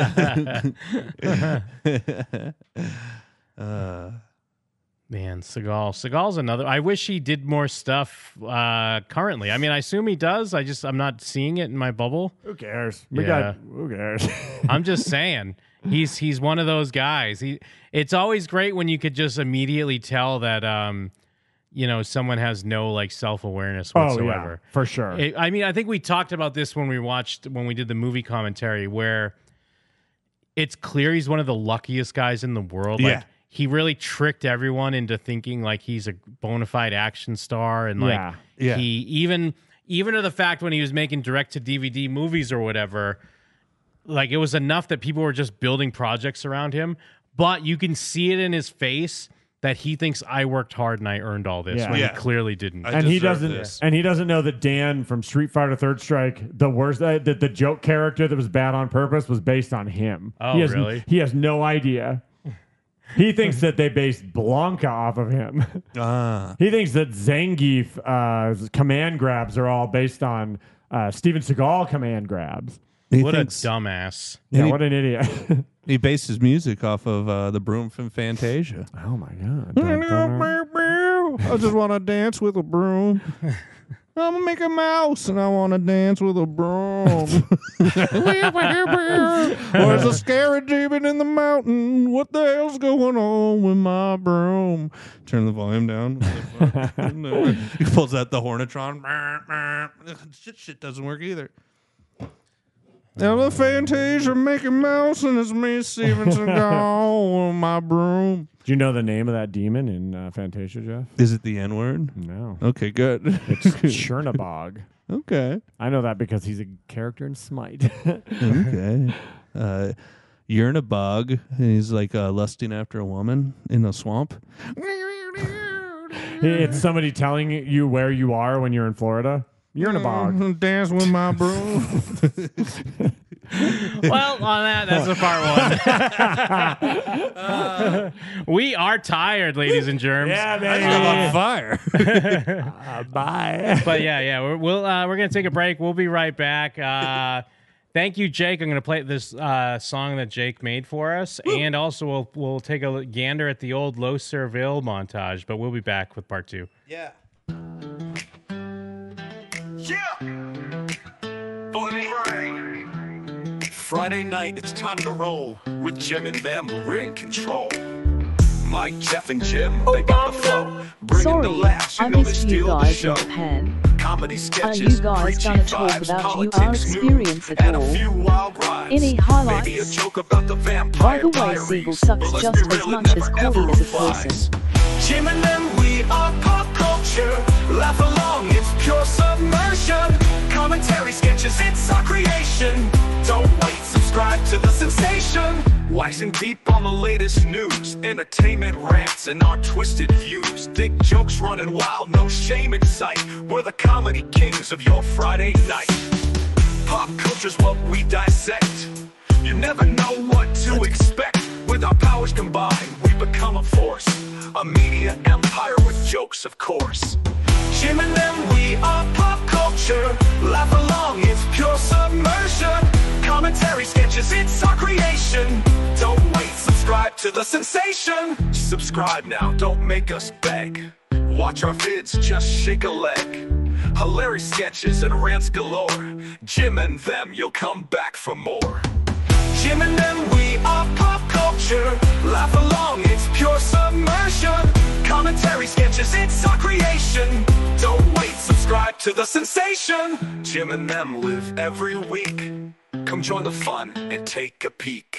Man, Seagal's another. I wish he did more stuff currently. I mean, I assume he does. I'm not seeing it in my bubble. Who cares? Who cares? I'm just saying. He's one of those guys. It's always great when you could just immediately tell that someone has no like self-awareness whatsoever. Oh, yeah, for sure. I mean, I think we talked about this when we did the movie commentary, where it's clear he's one of the luckiest guys in the world. Yeah. Like, he really tricked everyone into thinking like he's a bona fide action star, and like Yeah. he even to the fact when he was making direct to DVD movies or whatever, like it was enough that people were just building projects around him. but you can see it in his face that he thinks I worked hard and I earned all this, Yeah. when Yeah. he clearly didn't. And he doesn't know that Dan from Street Fighter Third Strike, the worst, the joke character that was bad on purpose, was based on him. Oh, really? He has no idea. He thinks that they based Blanca off of him. He thinks that Zangief command grabs are all based on Steven Seagal command grabs. What a dumbass. Yeah, what an idiot. He based his music off of the broom from Fantasia. Oh my god! I just want to dance with a broom. I'm gonna make a mouse and I want to dance with a broom. There's a scary demon in the mountain. What the hell's going on with my broom? Turn the volume down. He pulls out the Hornetron. Shit doesn't work either. Now the Fantasia making mouse and it's me, Steven Seagal, with my broom. Do you know the name of that demon in Fantasia, Jeff? Is it the N-word? No. Okay, good. It's Chernabog. Okay. I know that because he's a character in Smite. Okay. You're in a bog, and he's like lusting after a woman in a swamp. It's somebody telling you where you are when you're in Florida. You're in a bog. Dance with my broom. Well, on that's the part one. We are tired, ladies and germs. Yeah, baby. I'm on fire. Bye. But yeah, we're gonna take a break. We'll be right back. Thank you, Jake. I'm gonna play this song that Jake made for us, and also we'll take a gander at the old Los Cerville montage. But we'll be back with part 2. Yeah. Friday night, it's time to roll. With Jim and them, we're in control. Mike, Jeff, and Jim, they got the flow. Bringing the laughs, I you know they missed you steal the guys show. in Japan. Comedy Are sketches, you guys preachy gonna talk vibes, about politics, your news, experience at and all? a few wild rhymes. Any Maybe a highlights? joke about the vampire By the way, diaries. Siegel sucks But let's just be as real, it much as never, Cody ever is a applies. person. Jim and them, we are pop culture. Laugh along, it's pure submersion. Commentary sketches, it's our creation. Don't wait, subscribe to the sensation. Waxing deep on the latest news, entertainment rants and our twisted views. Dick jokes running wild, no shame in sight. We're the comedy kings of your Friday night. Pop culture's what we dissect. You never know what to expect. With our powers combined, we become a force. A media empire with jokes, of course. Jim and them, we are pop culture. Laugh along, it's pure submersion. Commentary sketches, it's our creation. Don't wait, subscribe to the sensation. Subscribe now, don't make us beg. Watch our vids, just shake a leg. Hilarious sketches and rants galore. Jim and them, you'll come back for more. Jim and them, we are pop culture. Laugh along, it's pure submersion. Commentary sketches, it's our creation. Don't wait, subscribe to the sensation. Jim and them live every week. Come join the fun and take a peek.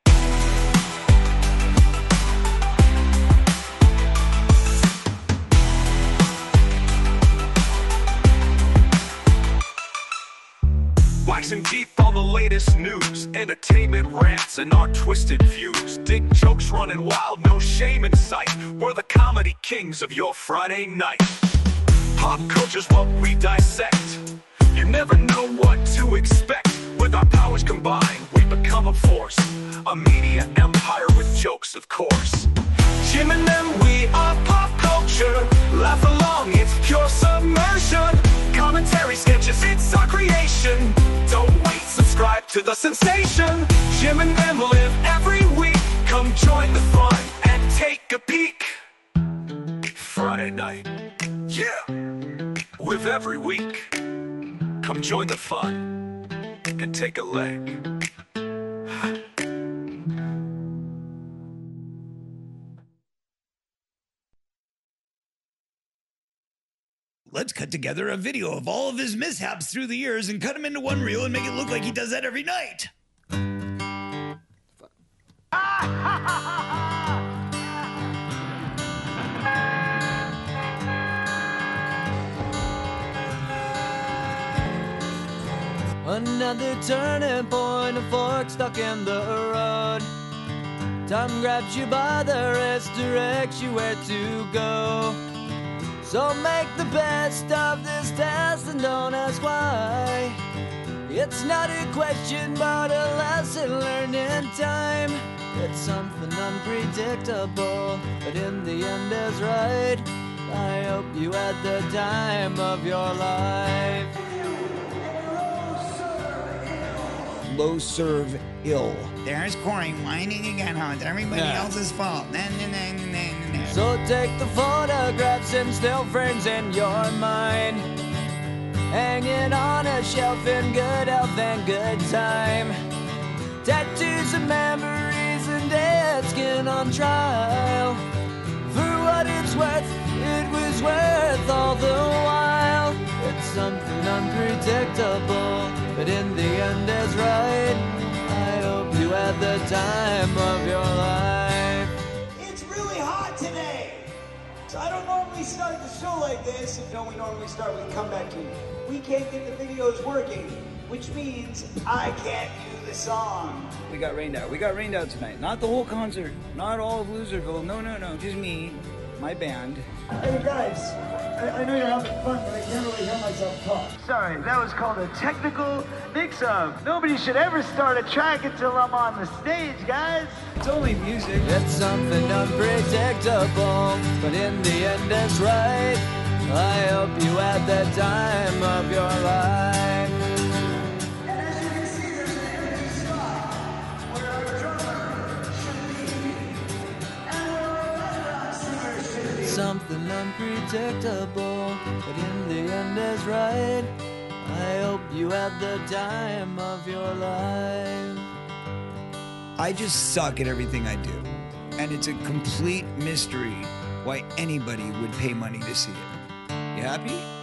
Waxing deep on the latest news, entertainment rants and our twisted views. Dick jokes running wild, no shame in sight. We're the comedy kings of your Friday night. Pop culture's what we dissect. You never know what to expect. With our powers combined, we become a force. A media empire with jokes, of course. Jim and them, we are pop culture. Laugh along, it's pure submersion. Commentary sketches, it's our creation. Don't wait, subscribe to the sensation. Jim and them live every week. Come join the fun and take a peek. Friday night, yeah, live every week. Come join the fun and take a leg. Let's cut together a video of all of his mishaps through the years and cut them into one reel and make it look like he does that every night. Another turning point, a fork stuck in the road. Time grabs you by the wrist, directs you where to go. So make the best of this test and don't ask why. It's not a question but a lesson learned in time. It's something unpredictable, but in the end is right. I hope you had the time of your life. Low serve ill. There's Corey whining again how it's everybody else's fault. So take the photographs and still frames in your mind, hanging on a shelf in good health and good time. Tattoos of memories and dead skin on trial. For what it's worth, it was worth all the while. It's something unpredictable, but in the end is right. I hope you had the time of your life. It's really hot today, so I don't normally start the show like this. We normally start with Comeback King. We can't get the videos working, which means I can't do the song. We got rained out. We got rained out tonight. Not the whole concert. Not all of Loserville. No. Just me, my band. Hey guys, I know you're having fun, but I can't really hear myself talk. Sorry, that was called a technical mix-up. Nobody should ever start a track until I'm on the stage, guys. It's only music. It's something unpredictable, but in the end it's right. I hope you had the time of your life. And as you can see, there's an empty spot where our drummer should be, and where our background singer should be. Something unpredictable, but in the end is right. I hope you had the time of your life. I just suck at everything I do. And it's a complete mystery why anybody would pay money to see it. You happy?